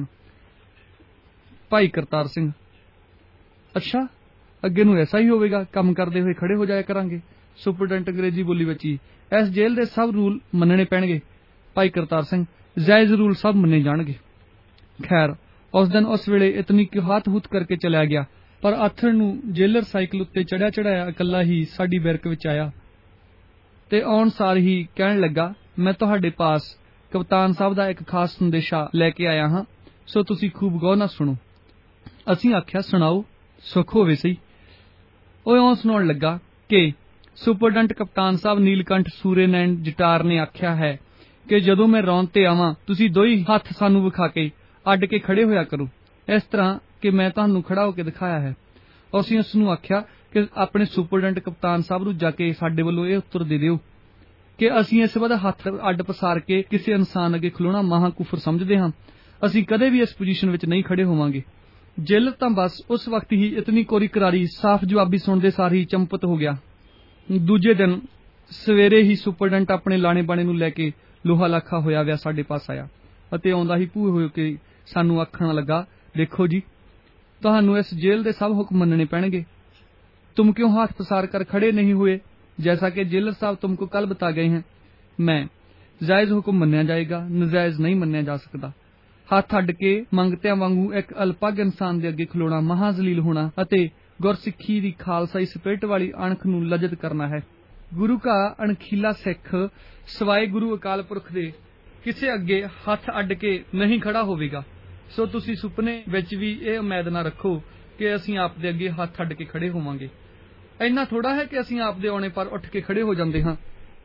ਭਾਈ ਕਰਤਾਰ ਸਿੰਘ, ਅੱਛਾ, ਅੱਗੇ ਨੂੰ ਐਸਾ ਹੀ ਹੋਵੇਗਾ, ਕੰਮ ਕਰਦੇ ਹੋਏ ਖੜੇ ਹੋ ਜਾਇਆ ਕਰਾਂਗੇ। ਸੁਪਰਡੈਂਟ ਅੰਗਰੇਜ਼ੀ ਬੋਲੀ ਵਿੱਚ ਹੀ, ਇਸ ਜੇਲ੍ਹ ਦੇ ਸਭ ਰੂਲ ਮੰਨਣੇ ਪੈਣਗੇ। ਭਾਈ ਕਰਤਾਰ ਸਿੰਘ, ਜਾਇਜ਼ ਰੂਲ ਸਭ ਮੰਨੇ ਜਾਣਗੇ। ਖੈਰ, ਉਸ ਦਿਨ ਉਸ ਵੇਲੇ ਇਤਨੀ ਕਿਹਾਤ ਹੂਤ ਕਰਕੇ ਚਲਿਆ ਗਿਆ, ਪਰ ਆਥਣ ਨੂੰ ਜੇਲਰ ਸਾਈਕਲ ਉੱਤੇ ਚੜਿਆ ਚੜਾਇਆ ਇਕੱਲਾ ਹੀ ਸਾਡੀ ਬੈਰਕ ਵਿੱਚ ਆਇਆ ਤੇ ਆਉਣ ਸਾਰ ਹੀ ਕਹਿਣ ਲੱਗਾ, ਮੈਂ ਤੁਹਾਡੇ ਪਾਸ ਕਪਤਾਨ ਸਾਹਿਬ ਦਾ ਇੱਕ ਖਾਸ ਸੰਦੇਸ਼ਾ ਲੈ ਕੇ ਆਇਆ ਹਾਂ, ਸੋ ਤੁਸੀਂ ਖੂਬ ਗੌਰ ਨਾਲ ਸੁਣੋ। ਅਸੀਂ ਆਖਿਆ, ਸੁਣਾਓ, ਸੁੱਖ ਹੋਵੇ ਸਹੀ। ਉਹ ਇਉਂ ਸੁਣਾਉਣ ਲੱਗਾ ਕਿ ਸੁਪਰਡੈਂਟ ਕਪਤਾਨ ਸਾਹਿਬ ਨੀਲਕੰਠ ਸੂਰੇਨੈਣ ਜਟਾਰ ਨੇ ਆਖਿਆ ਹੈ ਕਿ ਜਦੋਂ ਮੈਂ ਰੌਂਦ ਤੇ ਆਵਾਂ ਤੁਸੀਂ ਦੋਈ ਹੱਥ ਸਾਨੂੰ ਵਿਖਾ ਕੇ ਅੱਡ ਕੇ ਖੜੇ ਹੋਇਆ ਕਰੋ, ਇਸ ਤਰ੍ਹਾਂ ਕਿ ਮੈਂ ਤੁਹਾਨੂੰ ਖੜਾ ਹੋ ਕੇ ਦਿਖਾਇਆ ਹੈ। ਅਸੀਂ ਉਸ ਨੂੰ ਆਖਿਆ ਕਿ ਆਪਣੇ ਸੁਪਰਡੈਂਟ ਕਪਤਾਨ ਸਾਹਿਬ ਨੂੰ ਜਾ ਕੇ ਸਾਡੇ ਵੱਲੋਂ ਇਹ ਉੱਤਰ ਦੇ ਦਿਓ ਕਿ ਅਸੀਂ ਇਸ ਵਾਰ ਹੱਥ ਅੱਡ ਪਸਾਰ ਕੇ ਕਿਸੇ ਇਨਸਾਨ ਅੱਗੇ ਖਲੋਣਾ ਮਹਾ ਕੁਫਰ ਸਮਝਦੇ ਹਾਂ। ਅਸੀਂ ਕਦੇ ਵੀ ਇਸ ਪੋਜੀਸ਼ਨ ਵਿੱਚ ਨਹੀਂ ਖੜੇ ਹੋਵਾਂਗੇ। ਜੇਲਰ ਤਾਂ ਬਸ ਉਸ ਵਕਤ ਹੀ ਇਤਨੀ ਕੋਰੀ ਕਰਾਰੀ ਸਾਫ਼ ਜਵਾਬੀ ਸੁਣਦੇ ਸਾਰ ਹੀ ਚੰਪਤ ਹੋ ਗਿਆ। ਦੂਜੇ ਦਿਨ ਸਵੇਰੇ ਹੀ ਸੁਪਰਡੈਂਟ ਆਪਣੇ ਲਾਣੇ ਬਾਣੇ ਨੂੰ ਲੈ ਕੇ ਲੋਹਾ ਲਾਖਾ ਹੋਇਆ ਵਿਆ ਸਾਡੇ ਪਾਸ ਆਇਆ ਅਤੇ ਆਉਂਦਾ ਹੀ ਭੂਏ ਹੋ ਕੇ ਸਾਨੂੰ ਆਖਣ ਲੱਗਾ, ਦੇਖੋ ਜੀ, ਤੁਹਾਨੂੰ ਇਸ ਜੇਲ੍ਹ ਦੇ ਸਭ ਹੁਕਮ ਮੰਨਣੇ ਪੈਣਗੇ। तुम क्यों हाथ पसार कर खड़े नहीं हुए जैसा कि जेलर साहब तुमको कल बता गए हैं? मैं, जायज हुक्म मन्निया जाएगा, नजायज नहीं मन्निया जा सकता। हथ अड्ड के मंगत्या वांगू एक अल्पग इंसान दे अगे खलोना महा जलील होना अते गुरसिक्खी दी खालसाई स्पिरिट वाली अणख नूं लजत करना है। गुरु का अणखीला सिख सवाए गुरु अकाल पुरख दे किसे अगे हथ अड्ड के नहीं खड़ा होवेगा। सो तुसी सुपने विच भी यह उम्मीद ना रखो कि असीं आप दे अगे हथ अड्ड के खड़े होवांगे। इन्ना थोड़ा है कि असीं आप दे आने पर उठ के खड़े हो जाते हाँ।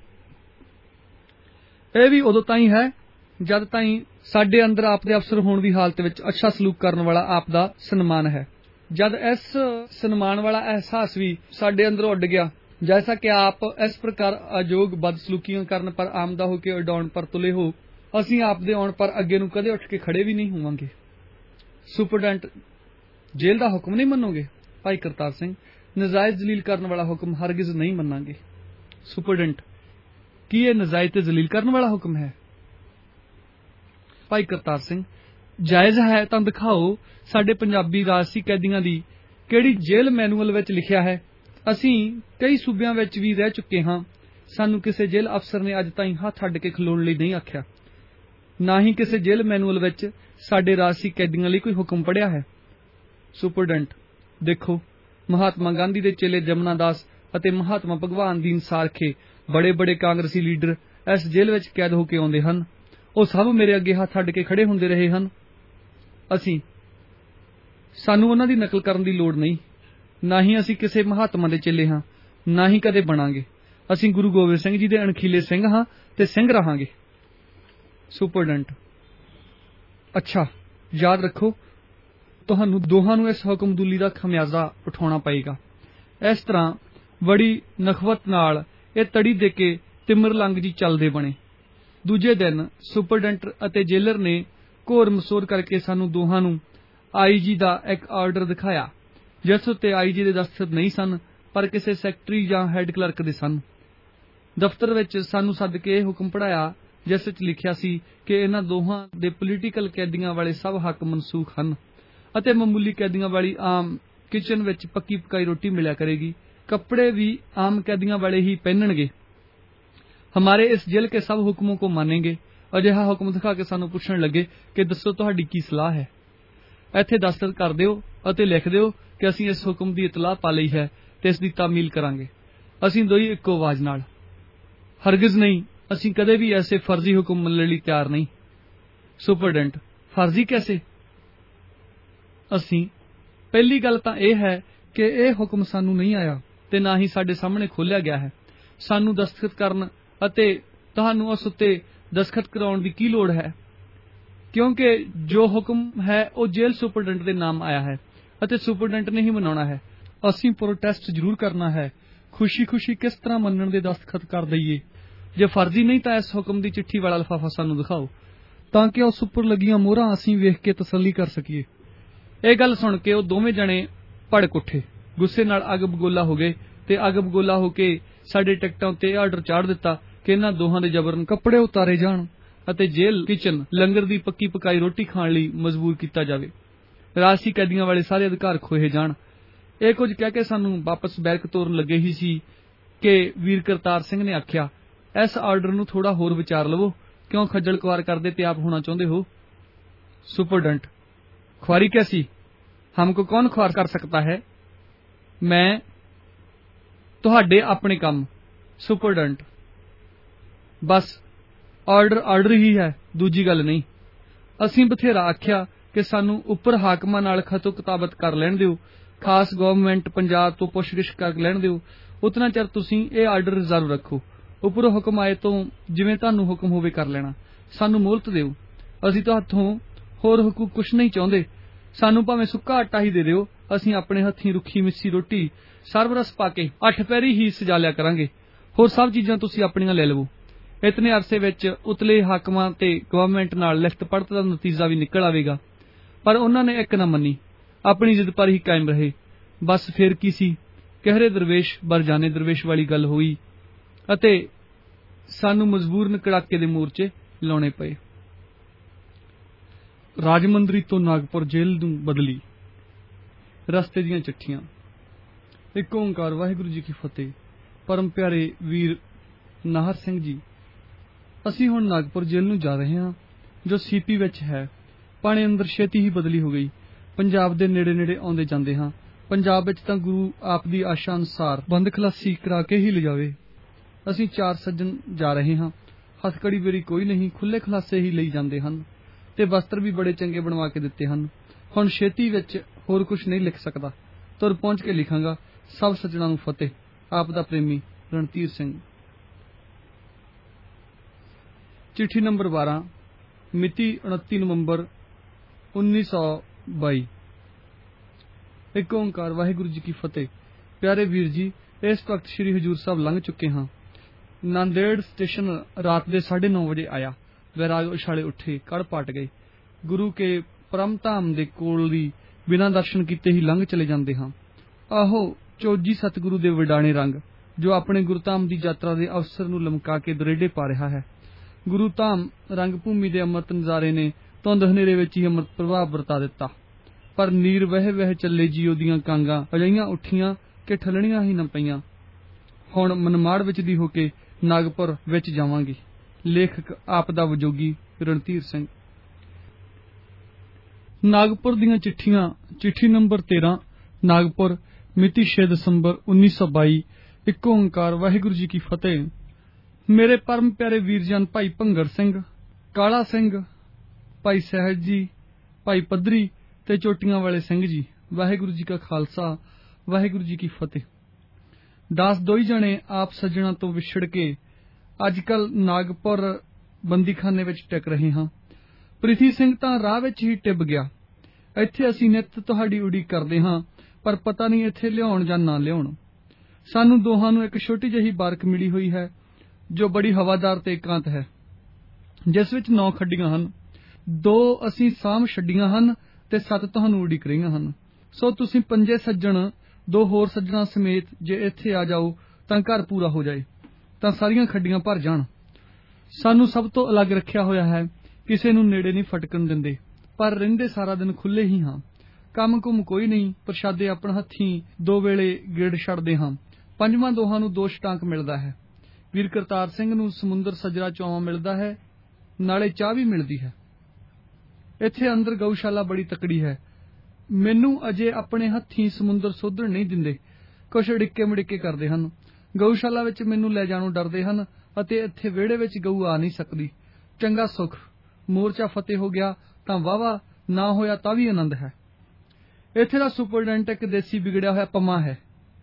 यह भी उदों ताईं है जद ताईं साडे अंदर आप दे अफसर होने की हालत विच अच्छा सलूक करने वाला आप दा सन्मान है। जद इस सन्मान वाला एहसास भी साडे अंदर उड़ गया, जैसा कि आप इस प्रकार अजोग बदसलूकियां करने पर आमदा होकर उड़ाउण पर तुले हो, असीं आप दे आउण पर अगे नूं कदे उठ के खड़े भी नहीं होवांगे। सुपरडेंट, जेल दा हुक्म नहीं मनोगे? भाई करतार सिंह, नजायज जलील करने वाला हुक्म हरगिज नहीं मनांगे। सुपरडेंट, की यह नजायज ते जलील करने वाला हुक्म है? भाई करतार सिंह, जायज है तां दिखाओ साडे पंजाबी राजसी कैदियां दी किहड़ी जेल मैनुअल विच लिखिया है। असीं कई सूबियां विच भी रह चुके हां, सानू किसी जेल अफसर ने अज ताईं हथ अड्ड के खलोण लई नहीं आख्या, ना ही किसी जेल मैनुअल विच साडे राजसी कैदियां लई कोई हुक्म पढ़िया है। ਸੁਪਰਡੈਂਟ, ਦੇਖੋ, ਮਹਾਤਮਾ ਗਾਂਧੀ ਦੇ ਚੇਲੇ ਜਮਨਾ ਦਾਸ ਅਤੇ ਮਹਾਤਮਾ ਭਗਵਾਨ ਦੀਨ ਸਾਰਖੇ ਬੜੇ ਕਾਂਗਰਸੀ ਲੀਡਰ ਇਸ ਜੇਲ੍ਹ ਵਿੱਚ ਕੈਦ ਹੋ ਕੇ ਆਉਂਦੇ ਹਨ। ਉਹ ਸਭ ਮੇਰੇ ਅੱਗੇ ਹੱਥ ਅੱਡ ਕੇ ਖੜੇ ਹੁੰਦੇ ਰਹੇ ਹਨ। ਸਾਨੂੰ ਉਹਨਾਂ ਦੀ ਨਕਲ ਕਰਨ ਦੀ ਲੋੜ ਨਹੀਂ। ਨਾ ਹੀ ਅਸੀਂ ਕਿਸੇ ਮਹਾਤਮਾ ਦੇ ਚੇਲੇ ਹਾਂ, ਨਾ ਹੀ ਕਦੇ ਬਣਾਂਗੇ। ਅਸੀਂ ਗੁਰੂ ਗੋਬਿੰਦ ਸਿੰਘ ਜੀ ਦੇ ਅਣਖੀਲੇ ਸਿੰਘ ਹਾਂ ਤੇ ਸਿੰਘ ਰਹਾਂਗੇ। ਸੁਪਰਡੈਂਟ, ਅੱਛਾ, ਯਾਦ ਰੱਖੋ, ਤੁਹਾਨੂੰ ਦੋਹਾਂ ਨੂੰ ਇਸ ਹੁਕਮਦੁਲੀ ਦਾ ਖਮਿਆਜ਼ਾ ਉਠਾਉਣਾ ਪਏਗਾ। ਇਸ ਤਰ੍ਹਾਂ ਬੜੀ ਨਖਵਤ ਨਾਲ ਇਹ ਤੜੀ ਦੇ ਕੇ ਤਿਮਰਲੰਗ ਜੀ ਚੱਲਦੇ ਬਣੇ। ਦੂਜੇ ਦਿਨ ਸੁਪਰਡੈਂਟ ਅਤੇ ਜੇਲਰ ਨੇ ਘੋਰ ਮਸੋਰ ਕਰਕੇ ਸਾਨੂੰ ਦੋਹਾਂ ਨੂੰ IG ਦਾ ਇੱਕ ਆਰਡਰ ਦਿਖਾਇਆ, ਜਿਸ ਉੱਤੇ IG ਦੇ ਦਸਤਖਤ ਨਹੀਂ ਸਨ, ਪਰ ਕਿਸੇ ਸੈਕਟਰੀ ਜਾਂ ਹੈੱਡ ਕਲਰਕ ਦੇ ਸਨ। ਦਫ਼ਤਰ ਵਿੱਚ ਸਾਨੂੰ ਸੱਦ ਕੇ ਇਹ ਹੁਕਮ ਪੜ੍ਹਾਇਆ, ਜਿਸ ਵਿੱਚ ਲਿਖਿਆ ਸੀ ਕਿ ਇਹਨਾਂ ਦੋਹਾਂ ਦੇ ਪੋਲੀਟੀਕਲ ਕੈਦੀਆਂ ਵਾਲੇ ਸਭ ਹੱਕ ਮਨਸੂਖ ਹਨ ਅਤੇ ਮਾਮੂਲੀ ਕੈਦੀਆਂ ਵਾਲੀ ਆਮ ਕਿਚਨ ਵਿੱਚ ਪੱਕੀ ਪਕਾਈ ਰੋਟੀ ਮਿਲਿਆ ਕਰੇਗੀ। ਕੱਪੜੇ ਵੀ ਆਮ कैदियों वाले ही पहनणगे। हमारे इस जेल के सब हुक्मों को मानेंगे। अजिहा हुक्म दिखा के सानू पुछण लगे कि दसो तुहाडी की सलाह है। इत्थे दस्तखत कर दिओ अते लिख दिओ कि असीं इस हुक्म की इतलाह पा लई है ते इस दी तामील करांगे। असीं दोई इक्को आवाज़ नाल, हरगिज़ नहीं, असीं कदे भी ऐसे फर्जी हुक्म मनण लई तैयार नहीं। सुपरडेंट, फर्जी कैसे? असीं पहली गल तां इह है कि यह हुक्म सानू नहीं आया ते ना ही साडे सामने खोलिया गया है। सानू दस्तखत करन अते तुहानू उस उत्ते दस्तखत कराउण दी की लोड़ है, क्योंकि जो हुक्म है वह जेल सुपरडेंट के नाम आया है अते सुपरडेंट ने ही मनाउणा है। असीं प्रोटेस्ट जरूर करना है। खुशी खुशी किस तरह मनण दे दस्तखत कर दईए। जे फर्जी नहीं तां इस हुक्म दी चिट्ठी वाला लिफाफा सानू दिखाओ तां कि उस उपर लगियां मोहरां असीं वेख के तसल्ली कर सकीए। ਇਹ ਗੱਲ ਸੁਣ ਕੇ ਉਹ ਦੋਵੇਂ ਜਣੇ ਭੜਕ ਉੱਠੇ, ਗੁੱਸੇ ਨਾਲ ਅੱਗ ਬਗੋਲਾ ਹੋ ਗਏ ਤੇ ਅੱਗ ਬਗੋਲਾ ਹੋ ਕੇ ਸਾਡੇ ਟਿਕਟਾਂ ਉੱਤੇ ਆਰਡਰ ਚਾੜ ਦਿੱਤਾ ਕਿ ਇਹਨਾਂ ਦੋਹਾਂ ਦੇ ਜਬਰਨ ਕੱਪੜੇ ਉਤਾਰੇ ਜਾਣ ਅਤੇ ਜੇਲ੍ਹ ਕਿਚਨ ਲੰਗਰ ਦੀ ਪੱਕੀ ਪਕਾਈ ਰੋਟੀ ਖਾਣ ਲਈ ਮਜਬੂਰ ਕੀਤਾ ਜਾਵੇ। ਰਾਜਸੀ ਕੈਦੀਆਂ ਵਾਲੇ ਸਾਰੇ ਅਧਿਕਾਰ ਖੋਹੇ ਜਾਣ। ਇਹ ਕੁਝ ਕਹਿ ਕੇ ਸਾਨੂੰ ਵਾਪਸ ਬੈਰਕ ਤੋਰਨ ਲੱਗੇ ਹੀ ਸੀ ਕਿ ਵੀਰ ਕਰਤਾਰ ਸਿੰਘ ਨੇ ਆਖਿਆ, ਇਸ ਆਰਡਰ ਨੂੰ ਥੋੜਾ ਹੋਰ ਵਿਚਾਰ ਲਵੋ, ਕਿਉਂ ਖੱਜਲ ਖੁਆਰ ਕਰਦੇ ਤੇ ਆਪ ਹੋਣਾ ਚਾਹੁੰਦੇ ਹੋ। सुपरडेंट, ख्वारी कैसी? हमको कौन ख्वार कर सकता है? मैं तुहाडे अपने काम। सुपरडेंट, बस आर्डर आर्डर ही है, दूजी गल नहीं। असीं बथेरा आख्या कि सानू उपर हाकमां नाल खतो किताबत कर लैण दिओ, खास गवर्नमेंट पंजाब तो पुछगिछ कर लैण दिओ। उतना चिर तुसीं ये आर्डर रिजर्व रखो। उपरों हुक्म आए तो जिवें तुहानू हुक्म होवे कर लेना। सानू मोहलत दिओ। असीं तुहाथों होर हुकूक कुछ नहीं चाहुंदे। सानू भावें सुक्का आटा ही दे दिओ, असीं अपने हत्थीं रुखी मिस्सी रोटी सरबरस पा के 8 पैरी ही सजा लिया करांगे। होर सब चीज़ां तुसीं अपणियां ले लवो। इतने अरसे विच उतले हाकमां ते गवर्नमेंट नाल लिखत पढ़त दा नतीजा भी निकल आवेगा, पर उन्हां ने एक ना मन्नी, अपनी जिद पर ही कायम रहे। बस फिर की सी, कहरे दरवेश बर जाने दरवेश वाली गल होई अते सानू मजबूरन कड़ाके दे मोर्चे लाउणे पए। राजमंदरी तो नागपुर जेल नूं बदली। रस्ते दीआं चिट्ठियां। एक ओंकार वाहिगुरू जी की फतेह। परम प्यारे वीर नाहर सिंह जी, असीं हुण नागपुर जेल नूं जा रहे हां जो सीपी विच है। पाणे अंदर छेती ही बदली हो गई। पंजाब दे नेड़े नेड़े आउंदे जांदे हां। पंजाब विच तां गुरु आप दी आशा अनुसार बंद खलासी करा के ही लिजावे। असीं 4 सज्जन जा रहे हां। हथकड़ी बेरी कोई नहीं, खुले खलासे ही लई जांदे हन ते वस्त्र भी बड़े चंगे बनवा के दिते हन। हुण छेती विच होर कुछ नहीं लिख सकदा, तुर पहुंच के लिखांगा। सब सज्जणां नूं फतेह। आप दा प्रेमी रणधीर सिंह। चिट्ठी नंबर 12, मिति 29 नवंबर 1922। एक ओंकार वाहिगुरू जी की फतेह। प्यारे वीर जी, इस वक्त श्री हजूर साहब लंघ चुके हाँ। नांदेड़ स्टेशन रात के 9:30 बजे आया। वैराग उछाले उठे, कड़ पाट गए। गुरु के परम धाम दे कोल दी बिना दर्शन किते ही लंघ चले जाते हाँ। आहो चौजी सतगुरु दे विडाणे रंग जो अपने गुरुधाम की यात्रा के अवसर नूं लमका के दरेडे पा रहा है। गुरुधाम रंग भूमि के अमृत नज़ारे ने धुंध हनेरे विच ही अमृत प्रभाव वरता दिता। पर नीर वह वह चले जियो दियां कांगां अजिहियां उठियां कि ठलणियां ही न पईयां। हुण मनमाड़ विच दी होके नागपुर विच जावांगी। लेखक आप दा वजोगी रणधीर सिंह। ਨਾਗਪੁਰ ਦੀਆਂ ਚਿੱਠੀਆਂ। ਚਿੱਠੀ ਨੰਬਰ 13 ਨਾਗਪੁਰ, ਮਿਤੀ 6 ਦਸੰਬਰ 1922। ਇੱਕ ਓਂਕਾਰ ਵਾਹਿਗੁਰੂ ਜੀ ਕੀ ਫਤਿਹ। ਮੇਰੇ ਪਰਮ ਪਿਆਰੇ ਵੀਰਜਨ ਭਾਈ ਭੰਗੜ ਸਿੰਘ, ਕਾਲਾ ਸਿੰਘ, ਭਾਈ ਸਹਿਜ ਜੀ, ਭਾਈ ਪੱਧਰੀ ਤੇ ਚੋਟੀਆਂ ਵਾਲੇ ਸਿੰਘ ਜੀ, ਵਾਹਿਗੁਰੂ ਜੀ ਕਾ ਖਾਲਸਾ ਵਾਹਿਗੁਰੂ ਜੀ ਕੀ ਫਤਿਹ। ਦਾਸ ਦੋਈ ਜਣੇ ਆਪ ਸੱਜਣਾ ਤੋਂ ਵਿਛੜ ਕੇ ਅੱਜ ਕੱਲ ਨਾਗਪੁਰ ਬੰਦੀਖਾਨੇ ਵਿੱਚ ਟਿਕ ਰਹੇ ਹਾਂ। ਪ੍ਰੀਤੀ ਸਿੰਘ ਤਾਂ ਰਾਹ ਵਿੱਚ ਹੀ ਟਿੱਬ ਗਿਆ। ਇੱਥੇ ਅਸੀਂ ਨਿੱਤ ਤੁਹਾਡੀ ਉਡੀਕ ਕਰਦੇ ਹਾਂ, ਪਰ ਪਤਾ ਨਹੀਂ ਇੱਥੇ ਲਿਆਉਣ ਜਾਂ ਨਾ ਲਿਆਉਣ। ਸਾਨੂੰ ਦੋਹਾਂ ਨੂੰ ਇੱਕ ਛੋਟੀ ਜਿਹੀ ਬਾਰਕ ਮਿਲੀ ਹੋਈ ਹੈ ਜੋ ਬੜੀ ਹਵਾਦਾਰ ਤੇ ਇਕਾਂਤ ਹੈ, ਜਿਸ ਵਿੱਚ 9 ਖੱਡੀਆਂ ਹਨ। 2 ਅਸੀਂ ਸਾਂਭ ਛੱਡੀਆਂ ਹਨ ਤੇ 7 ਤੁਹਾਨੂੰ ਉਡੀਕ ਰਹੀਆਂ ਹਨ। ਸੋ ਤੁਸੀਂ 5 ਸੱਜਣ 2 ਹੋਰ ਸੱਜਣਾ ਸਮੇਤ ਜੇ ਇੱਥੇ ਆ ਜਾਓ ਤਾਂ ਘਰ ਪੂਰਾ ਹੋ ਜਾਏ, ਤਾਂ ਸਾਰੀਆਂ ਖੱਡੀਆਂ ਭਰ ਜਾਣ। ਸਾਨੂੰ ਸਭ ਤੋਂ ਅਲੱਗ ਰੱਖਿਆ ਹੋਇਆ ਹੈ, ਕਿਸੇ ਨੂੰ ਨੇੜੇ ਨਹੀਂ ਫਟਕਣ ਦਿੰਦੇ, ਪਰ ਰਹਿੰਦੇ ਸਾਰਾ ਦਿਨ ਖੁੱਲੇ ਹੀ ਹਾਂ। ਕੰਮ ਕੁੰਮ ਕੋਈ ਨਹੀਂ, ਪ੍ਰਸ਼ਾਦੇ ਆਪਣਾ ਹੱਥੀਂ 2 ਵੇਲੇ ਗੇੜ ਛੱਡਦੇ ਹਾਂ। 5ਵਾਂ ਦੋਹਾਂ ਨੂੰ 2 ਸ਼ਟਾਂਕ ਮਿਲਦਾ ਹੈ। ਵੀਰ ਕਰਤਾਰ ਸਿੰਘ ਨੂੰ ਸਮੁੰਦਰ ਸਜਰਾ ਚੌਵਾਂ ਮਿਲਦਾ ਹੈ, ਨਾਲੇ ਚਾਹ ਵੀ ਮਿਲਦੀ ਹੈ। ਇੱਥੇ ਅੰਦਰ ਗਊਸ਼ਾਲਾ ਬੜੀ ਤਕੜੀ ਹੈ। ਮੈਨੂੰ ਅਜੇ ਆਪਣੇ ਹੱਥੀਂ ਸਮੁੰਦਰ ਸੋਧਣ ਨਹੀਂ ਦਿੰਦੇ, ਕੁਛ ਅੜਿੱਕੇ ਮੜਿੱਕੇ ਕਰਦੇ ਹਨ। ਗਊਸ਼ਾਲਾ ਵਿੱਚ ਮੈਨੂੰ ਲੈ ਜਾਣੋਂ ਡਰਦੇ ਹਨ ਅਤੇ ਇੱਥੇ ਵਿਹੜੇ ਵਿੱਚ ਗਊ ਆ ਨਹੀਂ ਸਕਦੀ। ਚੰਗਾ ਸੁੱਖ, ਮੋਰਚਾ ਫਤਿਹ ਹੋ ਗਿਆ ਤਾਂ ਵਾਹਵਾ, ਨਾ ਹੋਇਆ ਤਾਂ ਵੀ ਆਨੰਦ ਹੈ। ਇੱਥੇ ਦਾ ਸੁਪਰਡੈਂਟ ਇੱਕ ਦੇਸੀ ਵਿਗੜਿਆ ਹੋਇਆ ਪੰਮਾ ਹੈ।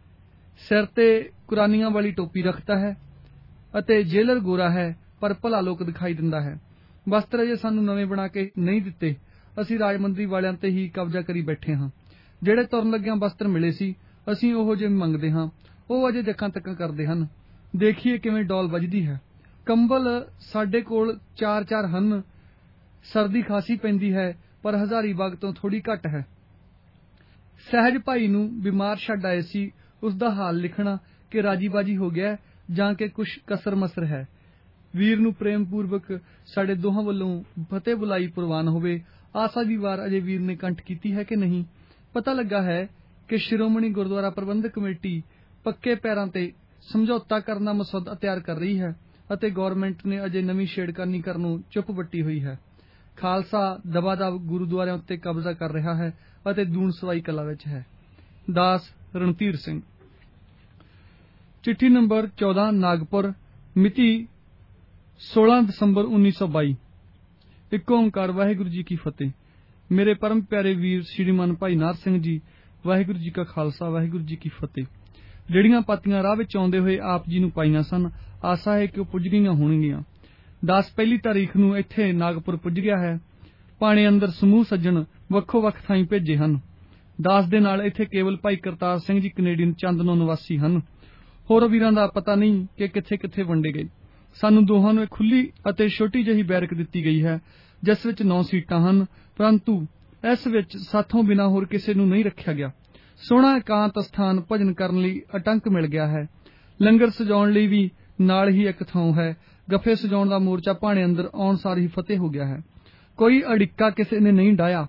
ਸਿਰ ਤੇ ਕੁਰਾਨੀਆਂ ਵਾਲੀ ਟੋਪੀ ਰੱਖਦਾ ਹੈ ਅਤੇ ਜੇਲਰ ਗੋਰਾ ਹੈ, ਪਰ ਭਲਾ ਲੋਕ ਦਿਖਾਈ ਦਿੰਦਾ ਹੈ। ਵਸਤਰ ਅਜੇ ਸਾਨੂੰ ਨਵੇਂ ਬਣਾ ਕੇ ਨਹੀਂ ਦਿੱਤੇ, ਅਸੀਂ ਰਾਜਮੰਦਰੀ ਵਾਲਿਆਂ ਤੇ ਹੀ ਕਬਜ਼ਾ ਕਰੀ ਬੈਠੇ ਹਾਂ। ਜਿਹੜੇ ਤੁਰਨ ਲੱਗਿਆਂ ਵਸਤਰ ਮਿਲੇ ਸੀ, ਅਸੀਂ ਉਹੋ ਜਿਹੇ ਮੰਗਦੇ ਹਾਂ, ਉਹ ਅਜੇ ਜੱਕਾਂ ਤੱਕਾਂ ਕਰਦੇ ਹਨ। ਦੇਖੀਏ ਕਿਵੇਂ ਡੋਲ ਵੱਜਦੀ ਹੈ। ਕੰਬਲ ਸਾਡੇ ਕੋਲ 4-4 ਹਨ। ਸਰਦੀ ਖਾਸੀ ਪੈਂਦੀ ਹੈ, ਪਰ ਹਜ਼ਾਰੀਬਾਗ ਤੋਂ ਥੋੜੀ ਘੱਟ ਹੈ। ਸਹਿਜ ਭਾਈ ਨੂੰ ਬਿਮਾਰ ਛੱਡ ਆਏ ਸੀ, ਉਸ ਦਾ ਹਾਲ ਲਿਖਣਾ ਕਿ ਰਾਜੀ-ਬਾਜੀ ਹੋ ਗਿਆ ਜਾਂ ਕਿ ਕੁਛ ਕਸਰ ਮਸਰ ਹੈ। ਵੀਰ ਨੂੰ ਪ੍ਰੇਮ ਪੂਰਵਕ ਸਾਡੇ ਦੋਹਾਂ ਵੱਲੋਂ ਫਤਿਹ ਬੁਲਾਈ ਪ੍ਰਵਾਨ ਹੋਵੇ। ਆਸਾ ਦੀ ਵਾਰ ਅਜੇ ਵੀਰ ਨੇ ਕੰਠ ਕੀਤੀ ਹੈ ਕਿ ਨਹੀਂ। ਪਤਾ ਲੱਗਾ ਹੈ ਕਿ ਸ਼੍ਰੋਮਣੀ ਗੁਰਦੁਆਰਾ ਪ੍ਰਬੰਧਕ ਕਮੇਟੀ ਪੱਕੇ ਪੈਰਾਂ ਤੇ ਸਮਝੌਤਾ ਕਰਨ ਦਾ ਮਸੌਦਾ ਤਿਆਰ ਕਰ ਰਹੀ ਹੈ ਅਤੇ ਗੌਰਮੈਂਟ ਨੇ ਅਜੇ ਨਵੀਂ ਛੇੜਖਾਨੀ ਕਰਨੋਂ ਚੁੱਪ ਵੱਟੀ ਹੋਈ ਹੈ। ਖਾਲਸਾ ਦਬਾਦਬ ਗੁਰਦੁਆਰਿਆਂ ਉੱਤੇ ਕਬਜ਼ਾ ਕਰ ਰਿਹਾ ਹੈ ਅਤੇ ਦੂਣ ਸਵਾਈ ਕਲਾ ਵਿੱਚ ਹੈ। ਦਾਸ ਰਣਧੀਰ ਸਿੰਘ। ਚਿੱਠੀ ਨੰਬਰ 14 ਨਾਗਪੁਰ, ਮਿਤੀ 16 ਦਸੰਬਰ 1922। ਇੱਕ ਓਂਕਾਰ ਵਾਹਿਗੁਰੂ ਜੀ ਕੀ ਫਤਿਹ। ਮੇਰੇ ਪਰਮ ਪਿਆਰੇ ਵੀਰ ਸ਼੍ਰੀਮਾਨ ਭਾਈ ਨਾਰ ਸਿੰਘ ਜੀ, ਵਾਹਿਗੁਰੂ ਜੀ ਕਾ ਖਾਲਸਾ ਵਾਹਿਗੁਰੂ ਜੀ ਕੀ ਫਤਿਹ। ਜਿਹੜੀਆਂ ਪਾਤੀਆਂ ਰਾਹ ਵਿੱਚ ਆਉਂਦੇ ਹੋਏ ਆਪ ਜੀ ਨੂੰ ਪਾਈਆਂ ਸਨ, ਆਸਾ ਹੈ ਕਿ ਉਹ ਪੁੱਜ ਗਈਆਂ ਹੋਣਗੀਆਂ। ਦਾਸ ਪਹਿਲੀ ਤਾਰੀਖ ਨੂੰ ਇੱਥੇ ਨਾਗਪੁਰ ਪੁੱਜ ਗਿਆ ਹੈ। ਭਾਣੇ ਅੰਦਰ ਸਮੂਹ ਸੱਜਣ ਵੱਖੋ ਵੱਖ ਥਾਈਂ ਭੇਜੇ ਹਨ। ਦਾਸ ਦੇ ਨਾਲ ਇੱਥੇ ਕੇਵਲ ਭਾਈ ਕਰਤਾਰ ਸਿੰਘ ਜੀ ਕੈਨੇਡੀਅਨ ਚੰਦਨੋਂ ਨਿਵਾਸੀ ਹਨ। ਹੋਰ ਵੀਰਾਂ ਦਾ ਪਤਾ ਨਹੀਂ ਕਿ ਕਿੱਥੇ ਕਿੱਥੇ ਵੰਡੇ ਗਏ। ਸਾਨੂੰ ਦੋਹਾਂ ਨੂੰ ਇੱਕ ਖੁੱਲੀ ਅਤੇ ਛੋਟੀ ਜਿਹੀ ਬੈਰਕ ਦਿੱਤੀ ਗਈ ਹੈ, ਜਿਸ ਵਿੱਚ 9 ਸੀਟਾਂ ਹਨ, ਪਰੰਤੂ ਇਸ ਵਿੱਚ ਸਾਥੋਂ ਬਿਨਾਂ ਹੋਰ ਕਿਸੇ ਨੂੰ ਨਹੀਂ ਰੱਖਿਆ ਗਿਆ। ਸੋਹਣਾ ਇਕਾਂਤ ਸਥਾਨ ਭਜਨ ਕਰਨ ਲਈ ਅਟੰਕ ਮਿਲ ਗਿਆ ਹੈ। ਲੰਗਰ ਸਜਾਉਣ ਲਈ ਵੀ ਨਾਲ ਹੀ ਇੱਕ ਥਾਂ ਹੈ। ਗੱਫੇ ਸਜਾਉਣ ਦਾ ਮੋਰਚਾ ਭਾਣੇ ਅੰਦਰ ਆਉਣ ਸਾਰ ਹੀ ਫਤਿਹ ਹੋ ਗਿਆ ਹੈ। ਕੋਈ ਅੜਿੱਕਾ ਕਿਸੇ ਨੇ ਨਹੀਂ ਡਾਇਆ।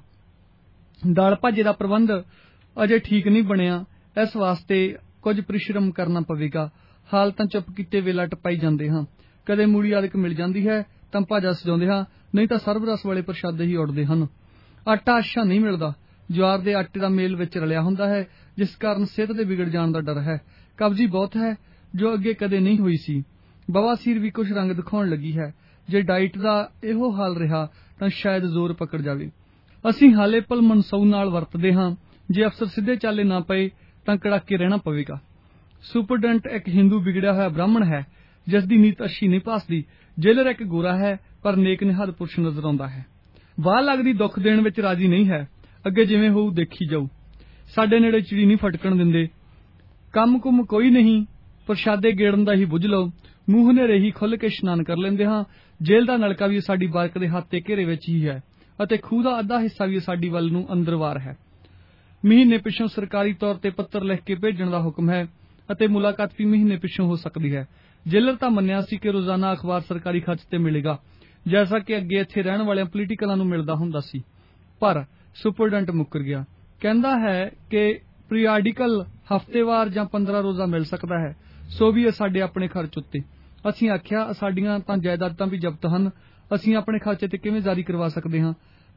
ਦਾਲ ਭਾਜੇ ਦਾ ਪ੍ਰਬੰਧ ਅਜੇ ਠੀਕ ਨਹੀਂ ਬਣਿਆ, ਇਸ ਵਾਸਤੇ ਕੁਝ ਪਰਿਸ਼ਰਮ ਕਰਨਾ ਪਵੇਗਾ। ਹਾਲ ਤਾਂ ਚੁੱਪ ਕੀਤੇ ਵੇਲਾ ਟਪਾਈ ਜਾਂਦੇ ਹਾਂ। ਕਦੇ ਮੂੜੀ ਆਦਿਕ ਮਿਲ ਜਾਂਦੀ ਹੈ ਤਾਂ ਭਾਜਾ ਸਜਾਉਂਦੇ ਹਾਂ, ਨਹੀਂ ਤਾਂ ਸਰਬਰਸ ਵਾਲੇ ਪ੍ਰਸ਼ਾਦੇ ਹੀ ਉੱਡਦੇ ਹਨ। ਆਟਾ ਅੱਛਾ ਨਹੀਂ ਮਿਲਦਾ। ਜਵਾਰ ਦੇ ਆਟੇ ਦਾ ਮੇਲ ਵਿੱਚ ਰਲਿਆ ਹੁੰਦਾ ਹੈ, ਜਿਸ ਕਾਰਨ ਸਿਹਤ ਦੇ ਵਿਗੜ ਜਾਣ ਦਾ ਡਰ ਹੈ। ਕਬਜ਼ੀ ਬਹੁਤ ਹੈ, ਜੋ ਅੱਗੇ ਕਦੇ ਨਹੀਂ ਹੋਈ ਸੀ। ਬਵਾਸੀਰ ਵੀ ਕੁਝ ਰੰਗ ਦਿਖਾਉਣ ਲੱਗੀ ਹੈ। ਜੇ ਡਾਈਟ ਦਾ ਇਹੋ ਹਾਲ ਰਿਹਾ ਤਾਂ ਸ਼ਾਇਦ ਜ਼ੋਰ ਪਕੜ ਜਾਵੇ। ਅਸੀਂ ਹਾਲੇ ਪਲ ਮਨਸਊ ਨਾਲ ਵਰਤਦੇ ਹਾਂ। ਜੇ ਅਫਸਰ ਸਿੱਧੇ ਚਾਲੇ ਨਾ ਪਏ ਤਾਂ ਕੜਾਕੇ ਰਹਿਣਾ ਪਵੇਗਾ। ਸੁਪਰਡੈਂਟ ਇੱਕ ਹਿੰਦੂ ਵਿਗੜਿਆ ਹੋਇਆ ਬ੍ਰਾਹਮਣ ਹੈ, ਜਿਸ ਦੀ ਨੀਤ ਅੱਛੀ ਨਹੀਂ ਭਾਸਦੀ। ਜੇਲਰ ਇੱਕ ਗੋਰਾ ਹੈ, ਪਰ ਨੇਕ ਨਿਹੱਦ ਪੁਰਸ਼ ਨਜ਼ਰ ਆਉਂਦਾ ਹੈ। ਵਾਹ ਲੱਗਦੀ ਦੁੱਖ ਦੇਣ ਵਿੱਚ ਰਾਜੀ ਨਹੀਂ ਹੈ। ਅੱਗੇ ਜਿਵੇਂ ਹੋਊ ਦੇਖੀ ਜਾਊ। ਸਾਡੇ ਨੇੜੇ ਚਿੜੀ ਨਹੀਂ ਫਟਕਣ ਦਿੰਦੇ। ਕੰਮ ਕੁੰਮ ਕੋਈ ਨਹੀਂ, ਪ੍ਰਸ਼ਾਦੇ ਗੇੜਨ ਦਾ ਹੀ ਬੁੱਝ ਲਓ। ਮੂੰਹ ਹਨੇਰੇ ਹੀ ਖੁੱਲ੍ਹ ਕੇ ਇਸ਼ਨਾਨ ਕਰ ਲੈਂਦੇ ਹਾਂ। ਜੇਲ੍ਹ ਦਾ ਨਲਕਾ ਵੀ ਸਾਡੀ ਬਾਰਕ ਦੇ ਹੱਥ ਤੇ ਘੇਰੇ ਵਿੱਚ ਹੀ ਹੈ ਅਤੇ ਖੂਹ ਦਾ ਅੱਧਾ ਹਿੱਸਾ ਵੀ ਸਾਡੀ ਵੱਲ ਨੂੰ ਅੰਦਰਵਾਰ ਹੈ। ਮਹੀਨੇ ਪਿੱਛੋਂ ਸਰਕਾਰੀ ਤੌਰ ਤੇ ਪੱਤਰ ਲਿਖ ਕੇ ਭੇਜਣ ਦਾ ਹੁਕਮ ਹੈ ਅਤੇ ਮੁਲਾਕਾਤ ਵੀ ਮਹੀਨੇ ਪਿੱਛੋਂ ਹੋ ਸਕਦੀ ਹੈ। ਜੇਲਰ ਤਾਂ ਮੰਨਿਆ ਸੀ ਕਿ ਰੋਜ਼ਾਨਾ ਅਖਬਾਰ ਸਰਕਾਰੀ ਖਰਚ ਤੇ ਮਿਲੇਗਾ, ਜੈਸਾ ਕਿ ਅੱਗੇ ਇੱਥੇ ਰਹਿਣ ਵਾਲਿਆਂ ਪੋਲੀਟੀਕਲਾਂ ਨੂੰ ਮਿਲਦਾ ਹੁੰਦਾ ਸੀ। ਪਰ ਸੁਪਰਡੈਂਟ ਮੁੱਕਰ ਗਿਆ। ਕਹਿੰਦਾ ਹੈ ਕਿ ਪੀਰੀਆਡੀਕਲ ਹਫ਼ਤੇਵਾਰ ਜਾਂ 15 ਰੋਜ਼ਾ ਮਿਲ ਸਕਦਾ ਹੈ, ਸੋ ਵੀ ਇਹ ਸਾਡੇ ਆਪਣੇ ਖਰਚ ਉੱਤੇ। ਅਸੀਂ ਆਖਿਆ, ਸਾਡੀਆਂ ਤਾਂ ਜਾਇਦਾਦਾਂ ਵੀ ਜ਼ਬਤ ਹਨ, ਅਸੀਂ ਆਪਣੇ ਖਰਚੇ ਤੇ ਕਿਵੇਂ ਜਾਰੀ ਕਰਵਾ ਸਕਦੇ ਹਾਂ।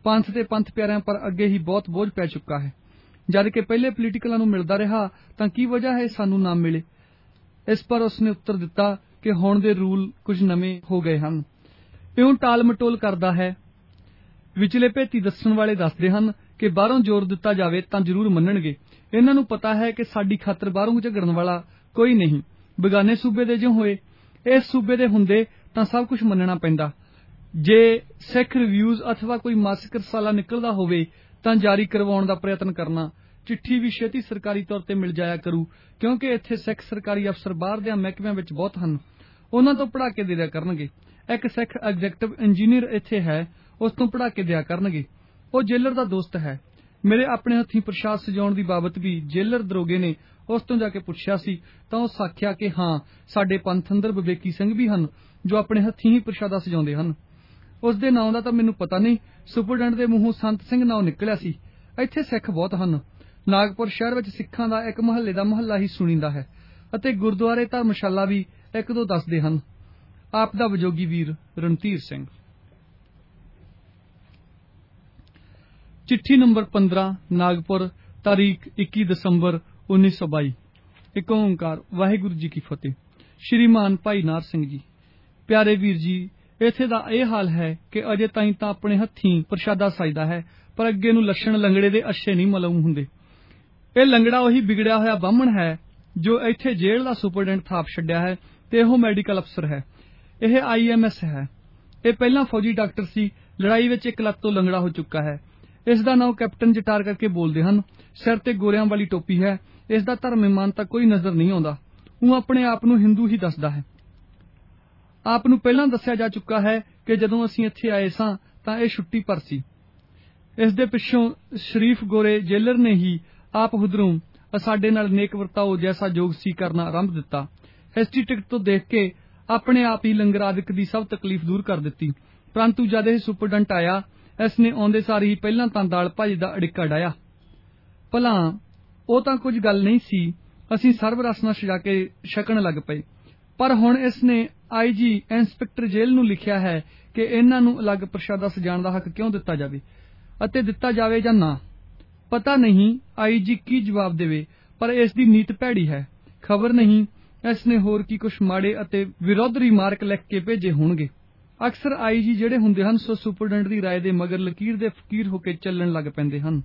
ਪੰਥ ਤੇ ਪੰਥ ਪਿਆਰਿਆਂ ਪਰ ਅੱਗੇ ਹੀ ਬਹੁਤ ਬੋਝ ਪੈ ਚੁੱਕਾ ਹੈ। ਜਦ ਕਿ ਪਹਿਲੇ ਪੋਲੀਟੀਕਲਾਂ ਨੂੰ ਮਿਲਦਾ ਰਿਹਾ ਤਾਂ ਕੀ ਵਜ੍ਹਾ ਹੈ ਸਾਨੂੰ ਨਾ ਮਿਲੇ। ਇਸ ਪਰ ਉਸਨੇ ਉੱਤਰ ਦਿੱਤਾ ਕਿ ਹੁਣ ਦੇ ਰੂਲ ਕੁਝ ਨਵੇਂ ਹੋ ਗਏ ਹਨ। ਇਉਂ ਟਾਲ ਮਟੋਲ ਕਰਦਾ ਹੈ। ਵਿਚਲੇ ਭੇਤੀ ਦੱਸਣ ਵਾਲੇ ਦੱਸਦੇ ਹਨ ਕਿ ਬਾਹਰੋਂ ਜ਼ੋਰ ਦਿੱਤਾ ਜਾਵੇ ਤਾਂ ਜ਼ਰੂਰ ਮੰਨਣਗੇ। ਇਹਨਾਂ ਨੂੰ ਪਤਾ ਹੈ ਕਿ ਸਾਡੀ ਖਾਤਰ ਬਾਹਰੋਂ ਝਗੜਨ ਵਾਲਾ ਕੋਈ ਨਹੀਂ। ਬੇਗਾਨੇ ਸੂਬੇ ਦੇ ਜਿਉਂ ਹੋਏ ਇਸ ਸੂਬੇ ਦੇ ਹੁੰਦੇ ਤਾਂ ਸਭ ਕੁਝ ਮੰਨਣਾ ਪੈਂਦਾ। ਜੇ ਸਿੱਖ ਰਿਵਿਊਜ਼ ਅਥਵਾ ਕੋਈ ਮਾਸਿਕ ਰਸਾਲਾ ਨਿਕਲਦਾ ਹੋਵੇ ਤਾਂ ਜਾਰੀ ਕਰਵਾਉਣ ਦਾ ਪ੍ਰਯਤਨ ਕਰਨਾ। ਚਿੱਠੀ ਵੀ ਛੇਤੀ ਸਰਕਾਰੀ ਤੌਰ ਤੇ ਮਿਲ ਜਾਇਆ ਕਰੂ, ਕਿਉਂਕਿ ਇੱਥੇ ਸਿੱਖ ਸਰਕਾਰੀ ਅਫਸਰ ਬਾਹਰ ਦੇ ਮਹਿਕਮਿਆਂ ਵਿੱਚ ਬਹੁਤ ਹਨ। ਉਹਨਾਂ ਤੋਂ ਪੜ੍ਹਾ ਕੇ ਦੇ ਦਿਆ ਕਰਨਗੇ। ਇੱਕ ਸਿੱਖ ਐਗਜ਼ੈਕਟਿਵ ਇੰਜੀਨੀਅਰ ਇੱਥੇ ਹੈ, ਉਸ ਤੋਂ ਪੜ੍ਹਾ ਕੇ ਦਿਆ ਕਰਨਗੇ। ਉਹ ਜੇਲਰ ਦਾ ਦੋਸਤ ਹੈ। ਮੇਰੇ ਆਪਣੇ ਹੱਥੀਂ ਪ੍ਰਸ਼ਾਦ ਸਜਾਉਣ ਦੀ ਬਾਬਤ ਵੀ ਜੇਲਰ ਦਰੋਗੇ ਨੇ ਉਸ ਤੋਂ ਜਾ ਕੇ ਪੁੱਛਿਆ ਸੀ ਤਾਂ ਉਸ ਆਖਿਆ ਕਿ ਹਾਂ, ਸਾਡੇ ਪੰਥ ਅੰਦਰ ਵਿਵੇਕੀ ਸਿੰਘ ਵੀ ਹਨ ਜੋ ਆਪਣੇ ਹੱਥੀਂ ਹੀ ਪ੍ਰਸ਼ਾਦਾ ਸਜਾਉਂਦੇ ਹਨ। ਉਸ ਦੇ ਨਾਂ ਦਾ ਤਾਂ ਮੈਨੂੰ ਪਤਾ ਨਹੀਂ। ਸੁਪਰਡੈਂਟ ਦੇ ਮੂੰਹੋਂ ਸੰਤ ਸਿੰਘ ਨਾਂ ਨਿਕਲਿਆ ਸੀ। ਇੱਥੇ ਸਿੱਖ ਬਹੁਤ ਹਨ। ਨਾਗਪੁਰ ਸ਼ਹਿਰ ਵਿੱਚ ਸਿੱਖਾਂ ਦਾ ਇੱਕ ਮੁਹੱਲੇ ਦਾ ਮੁਹੱਲਾ ਹੀ ਸੁਣੀਂਦਾ ਹੈ ਅਤੇ ਗੁਰਦੁਆਰੇ ਧਰਮਸ਼ਾਲਾ ਵੀ ਇੱਕ ਦੋ ਦੱਸਦੇ ਹਨ। ਆਪ ਦਾ ਵਿਜੋਗੀ ਵੀਰ ਰਣਧੀਰ ਸਿੰਘ। ਚਿੱਠੀ ਨੰਬਰ 15 ਨਾਗਪੁਰ, ਤਾਰੀਖ 21 ਦਸੰਬਰ 1922। ਇੱਕ ਓਂਕਾਰ ਵਾਹਿਗੁਰੂ ਜੀ ਕੀ ਫਤਿਹ। ਸ਼੍ਰੀਮਾਨ ਭਾਈ ਨਾਰ ਸਿੰਘ ਜੀ, ਪਿਆਰੇ ਵੀਰ ਜੀ, ਇੱਥੇ ਦਾ ਇਹ ਹਾਲ ਹੈ ਕਿ ਅਜੇ ਤਾਈਂ ਤਾਂ ਆਪਣੇ ਹੱਥੀਂ ਪ੍ਰਸ਼ਾਦਾ ਸਜਦਾ ਹੈ, ਪਰ ਅੱਗੇ ਨੂੰ ਲੱਛਣ ਲੰਗੜੇ ਦੇ ਅੱਛੇ ਨਹੀਂ ਮਾਲੂਮ ਹੁੰਦੇ। ਇਹ ਲੰਗੜਾ ਉਹੀ ਵਿਗੜਿਆ ਹੋਇਆ ਬਾਹਮਣ ਹੈ ਜੋ ਇੱਥੇ ਜੇਲ੍ਹ ਦਾ ਸੁਪਰਡੈਂਟ ਥਾਪ ਛੱਡਿਆ ਹੈ ਤੇ ਇਹੋ ਮੈਡੀਕਲ ਅਫਸਰ ਹੈ। ਇਹ IMS ਹੈ। ਇਹ ਪਹਿਲਾਂ ਫੌਜੀ ਡਾਕਟਰ ਸੀ। ਲੜਾਈ ਵਿੱਚ ਇੱਕ ਲੱਤ ਤੋਂ ਲੰਗੜਾ ਹੋ ਚੁੱਕਾ ਹੈ। ਇਸ ਦਾ ਨਾਂ ਕੈਪਟਨ ਜਟਾਰ ਕਰਕੇ ਬੋਲਦੇ ਹਨ। ਸਿਰ ਤੇ ਗੋਰਿਆਂ ਵਾਲੀ ਟੋਪੀ ਹੈ। ਇਸ ਦਾ ਧਰਮ ਇਮਾਨ ਤਾਂ ਕੋਈ ਨਜ਼ਰ ਨਹੀਂ ਆਉਂਦਾ। ਉਹ ਆਪਣੇ ਆਪ ਨੂੰ ਹਿੰਦੂ ਹੀ ਦੱਸਦਾ ਹੈ। ਆਪ ਨੂੰ ਪਹਿਲਾਂ ਦੱਸਿਆ ਜਾ ਚੁੱਕਾ ਹੈ ਕਿ ਜਦੋਂ ਅਸੀਂ ਇੱਥੇ ਆਏ ਸਾਂ ਤਾਂ ਇਹ ਛੁੱਟੀ ਪਰ ਸੀ। ਇਸ ਦੇ ਪਿੱਛੋਂ ਸ਼ਰੀਫ ਗੋਰੇ ਜੇਲਰ ਨੇ ਹੀ ਆਪ ਹੁਦਰੋਂ ਸਾਡੇ ਨਾਲ ਨੇਕ ਵਰਤਾਓ ਜੈਸਾ ਜੋਗ ਸੀ ਕਰਨਾ ਆਰੰਭ ਦਿੱਤਾ। ਹਿਸਟਰੀ ਟਿਕਟ ਤੋਂ ਦੇਖ ਕੇ ਆਪਣੇ ਆਪ ਹੀ ਲੰਗਰ ਆਦਿਕ ਦੀ ਸਭ ਤਕਲੀਫ ਦੂਰ ਕਰ ਦਿੱਤੀ। ਪਰੰਤੂ ਜਦ ਇਹ ਸੁਪਰਡੈਂਟ ਆਇਆ, ਇਸ ਨੇ ਆਉਂਦੇ ਸਾਰ ਹੀ ਪਹਿਲਾਂ ਤਾਂ ਦਾਲ ਭਾਜੀ ਦਾ ਅੜਿੱਕਾ ਡਾਇਆ। ਭਲਾ ਉਹ ਤਾਂ ਕੁਝ ਗੱਲ ਨਹੀਂ ਸੀ। ਅਸੀਂ ਸਰਬ ਰਸ ਨਾਲ ਸਜਾ ਕੇ ਛਕਣ ਲੱਗ ਪਏ। ਪਰ ਹੁਣ ਇਸ ਨੇ IG ਇੰਸਪੈਕਟਰ ਜੇਲ੍ਹ ਨੂੰ ਲਿਖਿਆ ਹੈ ਕਿ ਇਹਨਾਂ ਨੂੰ ਅਲੱਗ ਪ੍ਰਸ਼ਾਦਾ ਸਜਾਉਣ ਦਾ ਹੱਕ ਕਿਉਂ ਦਿੱਤਾ ਜਾਵੇ ਅਤੇ ਦਿੱਤਾ ਜਾਵੇ ਜਾਂ ਨਾ। ਪਤਾ ਨਹੀਂ IG ਕੀ ਜਵਾਬ ਦੇਵੇ, ਪਰ ਇਸ ਦੀ ਨੀਤ ਭੈੜੀ ਹੈ। ਖਬਰ ਨਹੀਂ ਇਸ ਨੇ ਹੋਰ ਕੀ ਕੁਛ ਮਾੜੇ ਅਤੇ ਵਿਰੋਧ ਰਿਮਾਰਕ ਲਿਖ ਕੇ ਭੇਜੇ ਹੋਣਗੇ। ਅਕਸਰ IG ਜਿਹੜੇ ਹੁੰਦੇ ਹਨ ਸੋ ਸੁਪਰਡੈਂਟ ਦੀ ਰਾਏ ਦੇ ਮਗਰ ਲਕੀਰ ਦੇ ਫਕੀਰ ਹੋ ਕੇ ਚੱਲਣ ਲੱਗ ਪੈਂਦੇ ਹਨ।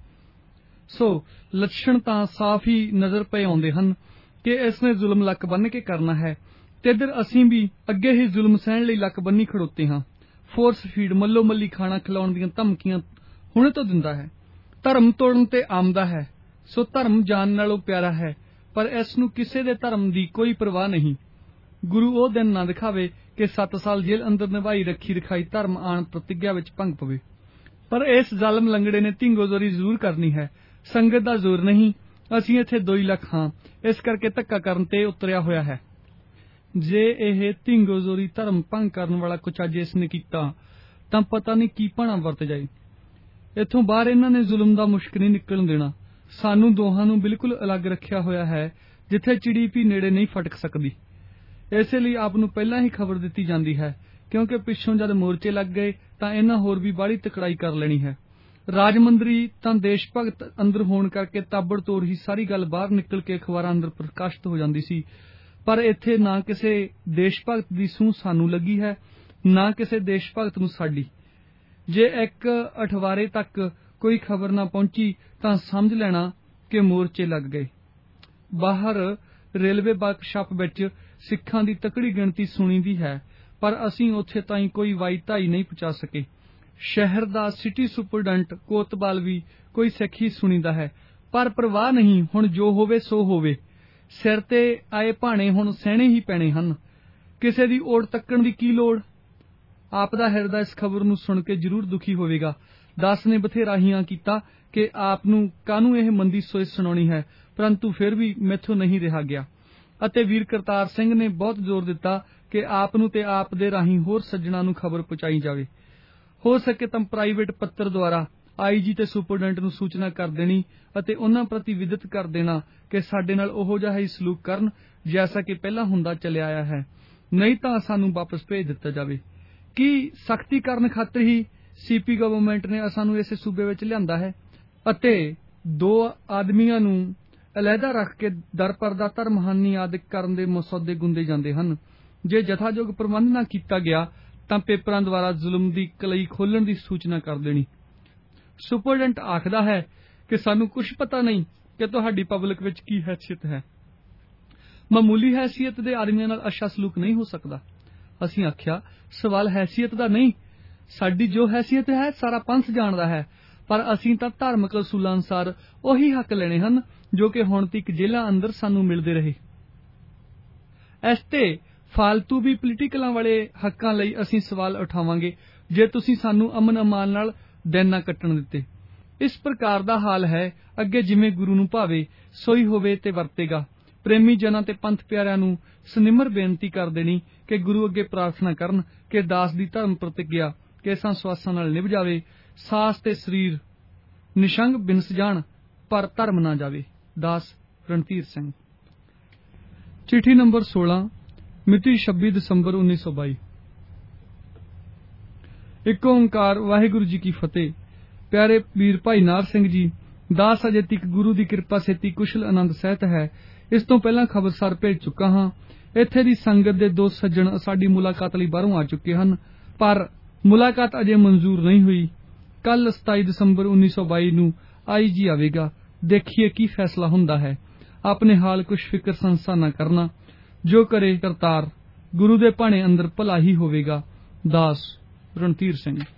ਸੋ ਲੱਛਣ ਤਾਂ ਸਾਫ਼ ਹੀ ਨਜ਼ਰ ਪਏ ਆਉਂਦੇ ਹਨ ਕਿ ਇਸ ਨੇ ਜ਼ੁਲਮ ਲੱਕ ਬੰਨ੍ਹ ਕੇ ਕਰਨਾ ਹੈ ਤੇ ਇੱਧਰ ਅਸੀਂ ਵੀ ਅੱਗੇ ਹੀ ਜ਼ੁਲਮ ਸਹਿਣ ਲਈ ਲੱਕ ਬੰਨੀ ਖੜੋਤੇ ਹਾਂ। ਫੋਰਸ ਫੀਡ ਮੱਲੋ ਮੱਲੀ ਖਾਣਾ ਖਿਲਾਉਣ ਦੀਆਂ ਧਮਕੀਆਂ ਹੁਣੇ ਤੋਂ ਦਿੰਦਾ ਹੈ। ਧਰਮ ਤੋੜਨ ਤੇ ਆਮਦਾ ਹੈ। ਸੋ ਧਰਮ ਜਾਨ ਨਾਲੋਂ ਪਿਆਰਾ ਹੈ, ਪਰ ਇਸ ਨੂੰ ਕਿਸੇ ਦੇ ਧਰਮ ਦੀ ਕੋਈ ਪਰਵਾਹ ਨਹੀਂ। ਗੁਰੂ ਉਹ ਦਿਨ ਨਾ ਦਿਖਾਵੇ ਕਿ 7 ਸਾਲ ਜੇਲ੍ਹ ਅੰਦਰ ਨਿਭਾਈ ਰੱਖੀ ਰਖਾਈ ਧਰਮ ਆਣ ਪ੍ਰਤਿੱਗਿਆ ਵਿੱਚ ਭੰਗ ਪਵੇ। ਪਰ ਇਸ ਜ਼ਾਲਮ ਲੰਗੜੇ ਨੇ ਧਿੰਗੋਜ਼ੋਰੀ ਜ਼ਰੂਰ ਕਰਨੀ ਹੈ। ਸੰਗਤ ਦਾ ਜ਼ੋਰ ਨਹੀਂ। ਅਸੀਂ ਇੱਥੇ 2 ਲੱਖ ਹਾਂ, ਇਸ ਕਰਕੇ ਧੱਕਾ ਕਰਨ ਤੇ ਉਤਰਿਆ ਹੋਇਆ ਹੈ। ਜੇ ਇਹ ਧਿੰਗੋਜ਼ੋਰੀ ਧਰਮ ਭੰਗ ਕਰਨ ਵਾਲਾ ਕੁਛ ਅੱਜ ਇਸ ਨੇ ਕੀਤਾ ਤਾਂ ਪਤਾ ਨਹੀਂ ਕੀ ਭਾਣਾ ਵਰਤ ਜਾਏ। ਇੱਥੋਂ ਬਾਹਰ ਇਹਨਾਂ ਨੇ ਜ਼ੁਲਮ ਦਾ ਮੁਸ਼ਕ ਨਹੀਂ ਨਿਕਲਣ ਦੇਣਾ। ਸਾਨੂੰ ਦੋਹਾਂ ਨੂੰ ਬਿਲਕੁਲ ਅਲੱਗ ਰੱਖਿਆ ਹੋਇਆ ਹੈ, ਜਿੱਥੇ ਚਿੜੀ ਵੀ ਨੇੜੇ ਨਹੀਂ ਫਟਕ ਸਕਦੀ। ਇਸੇ ਲਈ ਆਪ ਨੂੰ ਪਹਿਲਾਂ ਹੀ ਖਬਰ ਦਿੱਤੀ ਜਾਂਦੀ ਹੈ, ਕਿਉਂਕਿ ਪਿੱਛੋਂ ਜਦ ਮੋਰਚੇ ਲੱਗ ਗਏ ਤਾਂ ਇਹਨਾਂ ਹੋਰ ਵੀ ਬਾਹਲੀ ਤਕੜਾਈ ਕਰ ਲੈਣੀ ਹੈ। ਰਾਜਮੰਦਰੀ ਤਾਂ ਦੇਸ਼ ਭਗਤ ਅੰਦਰ ਹੋਣ ਕਰਕੇ ਤਾਬੜ ਤੋੜ ਹੀ ਸਾਰੀ ਗੱਲ ਬਾਹਰ ਨਿਕਲ ਕੇ ਅਖਬਾਰਾਂ ਅੰਦਰ ਪ੍ਰਕਾਸ਼ਿਤ ਹੋ ਜਾਂਦੀ ਸੀ। ਪਰ ਇੱਥੇ ਨਾ ਕਿਸੇ ਦੇਸ਼ ਭਗਤ ਦੀ ਸੂਹ ਸਾਨੂੰ ਲੱਗੀ ਹੈ, ਨਾ ਕਿਸੇ ਦੇਸ਼ ਭਗਤ ਨੂੰ ਸਾਡੀ। ਜੇ ਇੱਕ ਅਠਵਾਰੇ ਤੱਕ ਕੋਈ ਖਬਰ ਨਾ ਪਹੁੰਚੀ ਤਾਂ ਸਮਝ ਲੈਣਾ ਕਿ ਮੋਰਚੇ ਲੱਗ ਗਏ। ਬਾਹਰ ਰੇਲਵੇ ਵਰਕਸ਼ਾਪ ਵਿੱਚ ਸਿੱਖਾਂ ਦੀ ਤਕੜੀ ਗਿਣਤੀ ਸੁਣੀਦੀ ਹੈ, ਪਰ ਅਸੀਂ ਉੱਥੇ ਤਾਈਂ ਕੋਈ ਵਾਈ ਧਾਈ ਨਹੀਂ ਪਹੁੰਚਾ ਸਕੇ। ਸ਼ਹਿਰ ਦਾ ਸਿਟੀ ਸੁਪਰਡੈਂਟ ਕੋਤਵਾਲ ਵੀ ਕੋਈ ਸਿੱਖ ਹੀ ਸੁਣੀਦਾ ਹੈ, ਪਰ ਪਰਵਾਹ ਨਹੀਂ। ਹੁਣ ਜੋ ਹੋਵੇ ਸੋ ਹੋਵੇ। ਸਿਰ ਤੇ ਆਏ ਭਾਣੇ ਹੁਣ ਸਹਿਣੇ ਹੀ ਪੈਣੇ ਹਨ। ਕਿਸੇ ਦੀ ਓੜ ਤੱਕਣ ਦੀ ਕੀ ਲੋੜ। ਆਪ ਦਾ ਹਿਰਦਾ ਇਸ ਖਬਰ ਨੂੰ ਸੁਣ ਕੇ ਜ਼ਰੂਰ ਦੁਖੀ ਹੋਵੇਗਾ। ਦਾਸ ਨੇ ਬਥੇਰਾ ਹੀਆਂ ਕੀਤਾ ਕਿ ਆਪ ਨੂੰ ਕਾਹਨੂੰ ਇਹ ਮੰਦੀ ਸੋਚ ਸੁਣਾਉਣੀ ਹੈ, ਪਰੰਤੂ ਫਿਰ ਵੀ ਮੈਥੋਂ ਨਹੀਂ ਰਿਹਾ ਗਿਆ ਅਤੇ ਵੀਰ ਕਰਤਾਰ ਸਿੰਘ ਨੇ ਬਹੁਤ ਜ਼ੋਰ ਦਿੱਤਾ ਕਿ ਆਪ ਨੂੰ ਤੇ ਆਪ ਦੇ ਰਾਹੀਂ ਹੋਰ ਸੱਜਣਾ ਨੂੰ ਖਬਰ ਪਹੁੰਚਾਈ ਜਾਵੇ। ਹੋ ਸਕੇ ਤਾਂ ਪ੍ਰਾਈਵੇਟ ਪੱਤਰ ਦੁਆਰਾ IG ਤੇ ਸੁਪਰਡੈਂਟ ਨੂੰ ਸੂਚਨਾ ਕਰ ਦੇਣੀ ਅਤੇ ਉਹਨਾਂ ਪ੍ਰਤੀ ਵਿਦਿਤ ਕਰ ਦੇਣਾ ਕਿ ਸਾਡੇ ਨਾਲ ਉਹੋ ਜਿਹਾ ਹੀ ਸਲੂਕ ਕਰਨ ਜੈਸਾ ਕਿ ਪਹਿਲਾਂ ਹੁੰਦਾ ਚੱਲਿਆ ਆਇਆ ਹੈ, ਨਹੀਂ ਤਾਂ ਸਾਨੂੰ ਵਾਪਸ ਭੇਜ ਦਿੱਤਾ ਜਾਵੇ। ਕੀ ਸਖਤੀ ਕਰਨ ਖਾਤਰ ਹੀ ਸੀਪੀ ਗਵਰਨਮੈਂਟ ਨੇ ਸਾਨੂੰ ਇਸੇ ਸੂਬੇ ਵਿੱਚ ਲਿਆਂਦਾ ਹੈ ਅਤੇ 2 ਆਦਮੀਆਂ ਨੂੰ ਅਲੱਗਾ ਰੱਖ ਕੇ ਦਰਪਰਦਾ ਧਰਮਹਾਨੀ ਆਦਿ ਕਰਨ ਦੇ ਮਸੌਦੇ ਗੁੰਦੇ ਜਾਂਦੇ ਹਨ। ਜੇ ਜਥਾਯੋਗ ਪ੍ਰਬੰਧ ਨਾ ਕੀਤਾ ਗਿਆ ਤਾਂ ਪੇਪਰਾਂ ਦੁਆਰਾ ਜ਼ੁਲਮ ਦੀ ਕਲਈ ਖੋਲ੍ਹਣ ਦੀ ਸੂਚਨਾ ਕਰ ਦੇਣੀ। ਸੁਪਰਡੈਂਟ ਆਖਦਾ ਹੈ ਕਿ ਸਾਨੂੰ ਕੁਝ ਪਤਾ ਨਹੀਂ ਕਿ ਤੁਹਾਡੀ ਪਬਲਿਕ ਵਿੱਚ ਕੀ ਹੈਸੀਅਤ ਹੈ। ਮਾਮੂਲੀ ਹੈਸੀਅਤ ਦੇ ਆਦਮੀਆਂ ਨਾਲ ਅੱਛਾ ਸਲੂਕ ਨਹੀਂ ਹੋ ਸਕਦਾ। ਅਸੀਂ ਆਖਿਆ, ਸਵਾਲ ਹੈਸੀਅਤ ਦਾ ਨਹੀਂ, ਸਾਡੀ ਜੋ ਹੈਸੀਅਤ ਹੈ ਸਾਰਾ ਪੰਥ ਜਾਣਦਾ ਹੈ, ਪਰ ਅਸੀਂ ਤਾਂ ਧਾਰਮਿਕ ਅਸੂਲਾਂ ਅਨੁਸਾਰ ਉਹੀ ਹੱਕ ਲੈਣੇ ਹਨ ਜੋ ਕਿ ਹੁਣ ਤੱਕ ਜੇਲ੍ਹਾਂ ਅੰਦਰ ਸਾਨੂੰ ਮਿਲਦੇ ਰਹੇ। ਇਸ ਤੇ ਫਾਲਤੂ ਵੀ ਪੋਲੀਟੀਕਲਾਂ ਵਾਲੇ ਹੱਕਾਂ ਲਈ ਅਸੀਂ ਸਵਾਲ ਉਠਾਵਾਂਗੇ ਜੇ ਤੁਸੀਂ ਸਾਨੂੰ ਅਮਨ ਅਮਾਨ ਨਾਲ ਦਿਨ ਨਾ ਕੱਟਣ ਦਿੱਤੇ। ਇਸ ਪ੍ਰਕਾਰ ਦਾ ਹਾਲ ਹੈ, ਅੱਗੇ ਜਿਵੇਂ ਗੁਰੂ ਨੂੰ ਭਾਵੇ ਸੋਈ ਹੋਵੇ ਤੇ ਵਰਤੇਗਾ। ਪ੍ਰੇਮੀ ਜਨਾਂ ਤੇ ਪੰਥ ਪਿਆਰਿਆਂ ਨੂੰ ਸਨਿਮਰ ਬੇਨਤੀ ਕਰ ਦੇਣੀ ਕਿ ਗੁਰੂ ਅੱਗੇ ਪ੍ਰਾਰਥਨਾ ਕਰਨ ਕਿ ਦਾਸ ਦੀ ਧਰਮ ਪ੍ਰਤਿਗਿਆ ਕੇਸਾਂ ਸਵਾਸਾਂ ਨਾਲ ਨਿਭ ਜਾਵੇ, ਸਾਸ ਤੇ ਸਰੀਰ ਨਿਸ਼ੰਗ ਬਿਨਸ ਜਾਣ, ਪਰ ਧਰਮ ਨਾ ਜਾਵੇ। ਦਾਸ ਰਣਧੀਰ ਸਿੰਘ। ਚਿੱਠੀ ਨੰਬਰ 16 ਮਿਤੀ 26 ਦਸੰਬਰ 1922। ਇੱਕ ਓਂਕਾਰ ਵਾਹਿਗੁਰੂ ਜੀ ਕੀ ਫਤਿਹ। ਪਿਆਰੇ ਵੀਰ ਭਾਈ ਨਾਰ ਸਿੰਘ ਜੀ, ਦਾਸ ਅਜੇ ਤੱਕ ਗੁਰੂ ਦੀ ਕਿਰਪਾ ਸੇਤੀ ਕੁਸ਼ਲ ਆਨੰਦ ਸਹਿਤ ਹੈ। ਇਸ ਤੋਂ ਪਹਿਲਾਂ ਖਬਰਸਾਰ ਭੇਜ ਚੁੱਕਾ ਹਾਂ। ਇੱਥੇ ਦੀ ਸੰਗਤ ਦੇ 2 ਸੱਜਣ ਸਾਡੀ ਮੁਲਾਕਾਤ ਲਈ ਬਾਹਰੋਂ ਆ ਚੁੱਕੇ ਹਨ, ਪਰ ਮੁਲਾਕਾਤ ਅਜੇ ਮਨਜ਼ੂਰ ਨਹੀਂ ਹੋਈ। ਕੱਲ 27 ਦਸੰਬਰ 1922 ਨੂੰ IG ਆਵੇਗਾ। ਦੇਖੀਏ ਕੀ ਫੈਸਲਾ ਹੁੰਦਾ ਹੈ। ਆਪਣੇ ਹਾਲ ਕੁਛ ਫਿਕਰ ਸੰਸਾ ਨਾ ਕਰਨਾ, ਜੋ ਕਰੇ ਕਰਤਾਰ, ਗੁਰੂ ਦੇ ਭਾਣੇ ਅੰਦਰ ਭਲਾ ਹੀ ਹੋਵੇਗਾ। ਦਾਸ ਰਣਧੀਰ ਸਿੰਘ।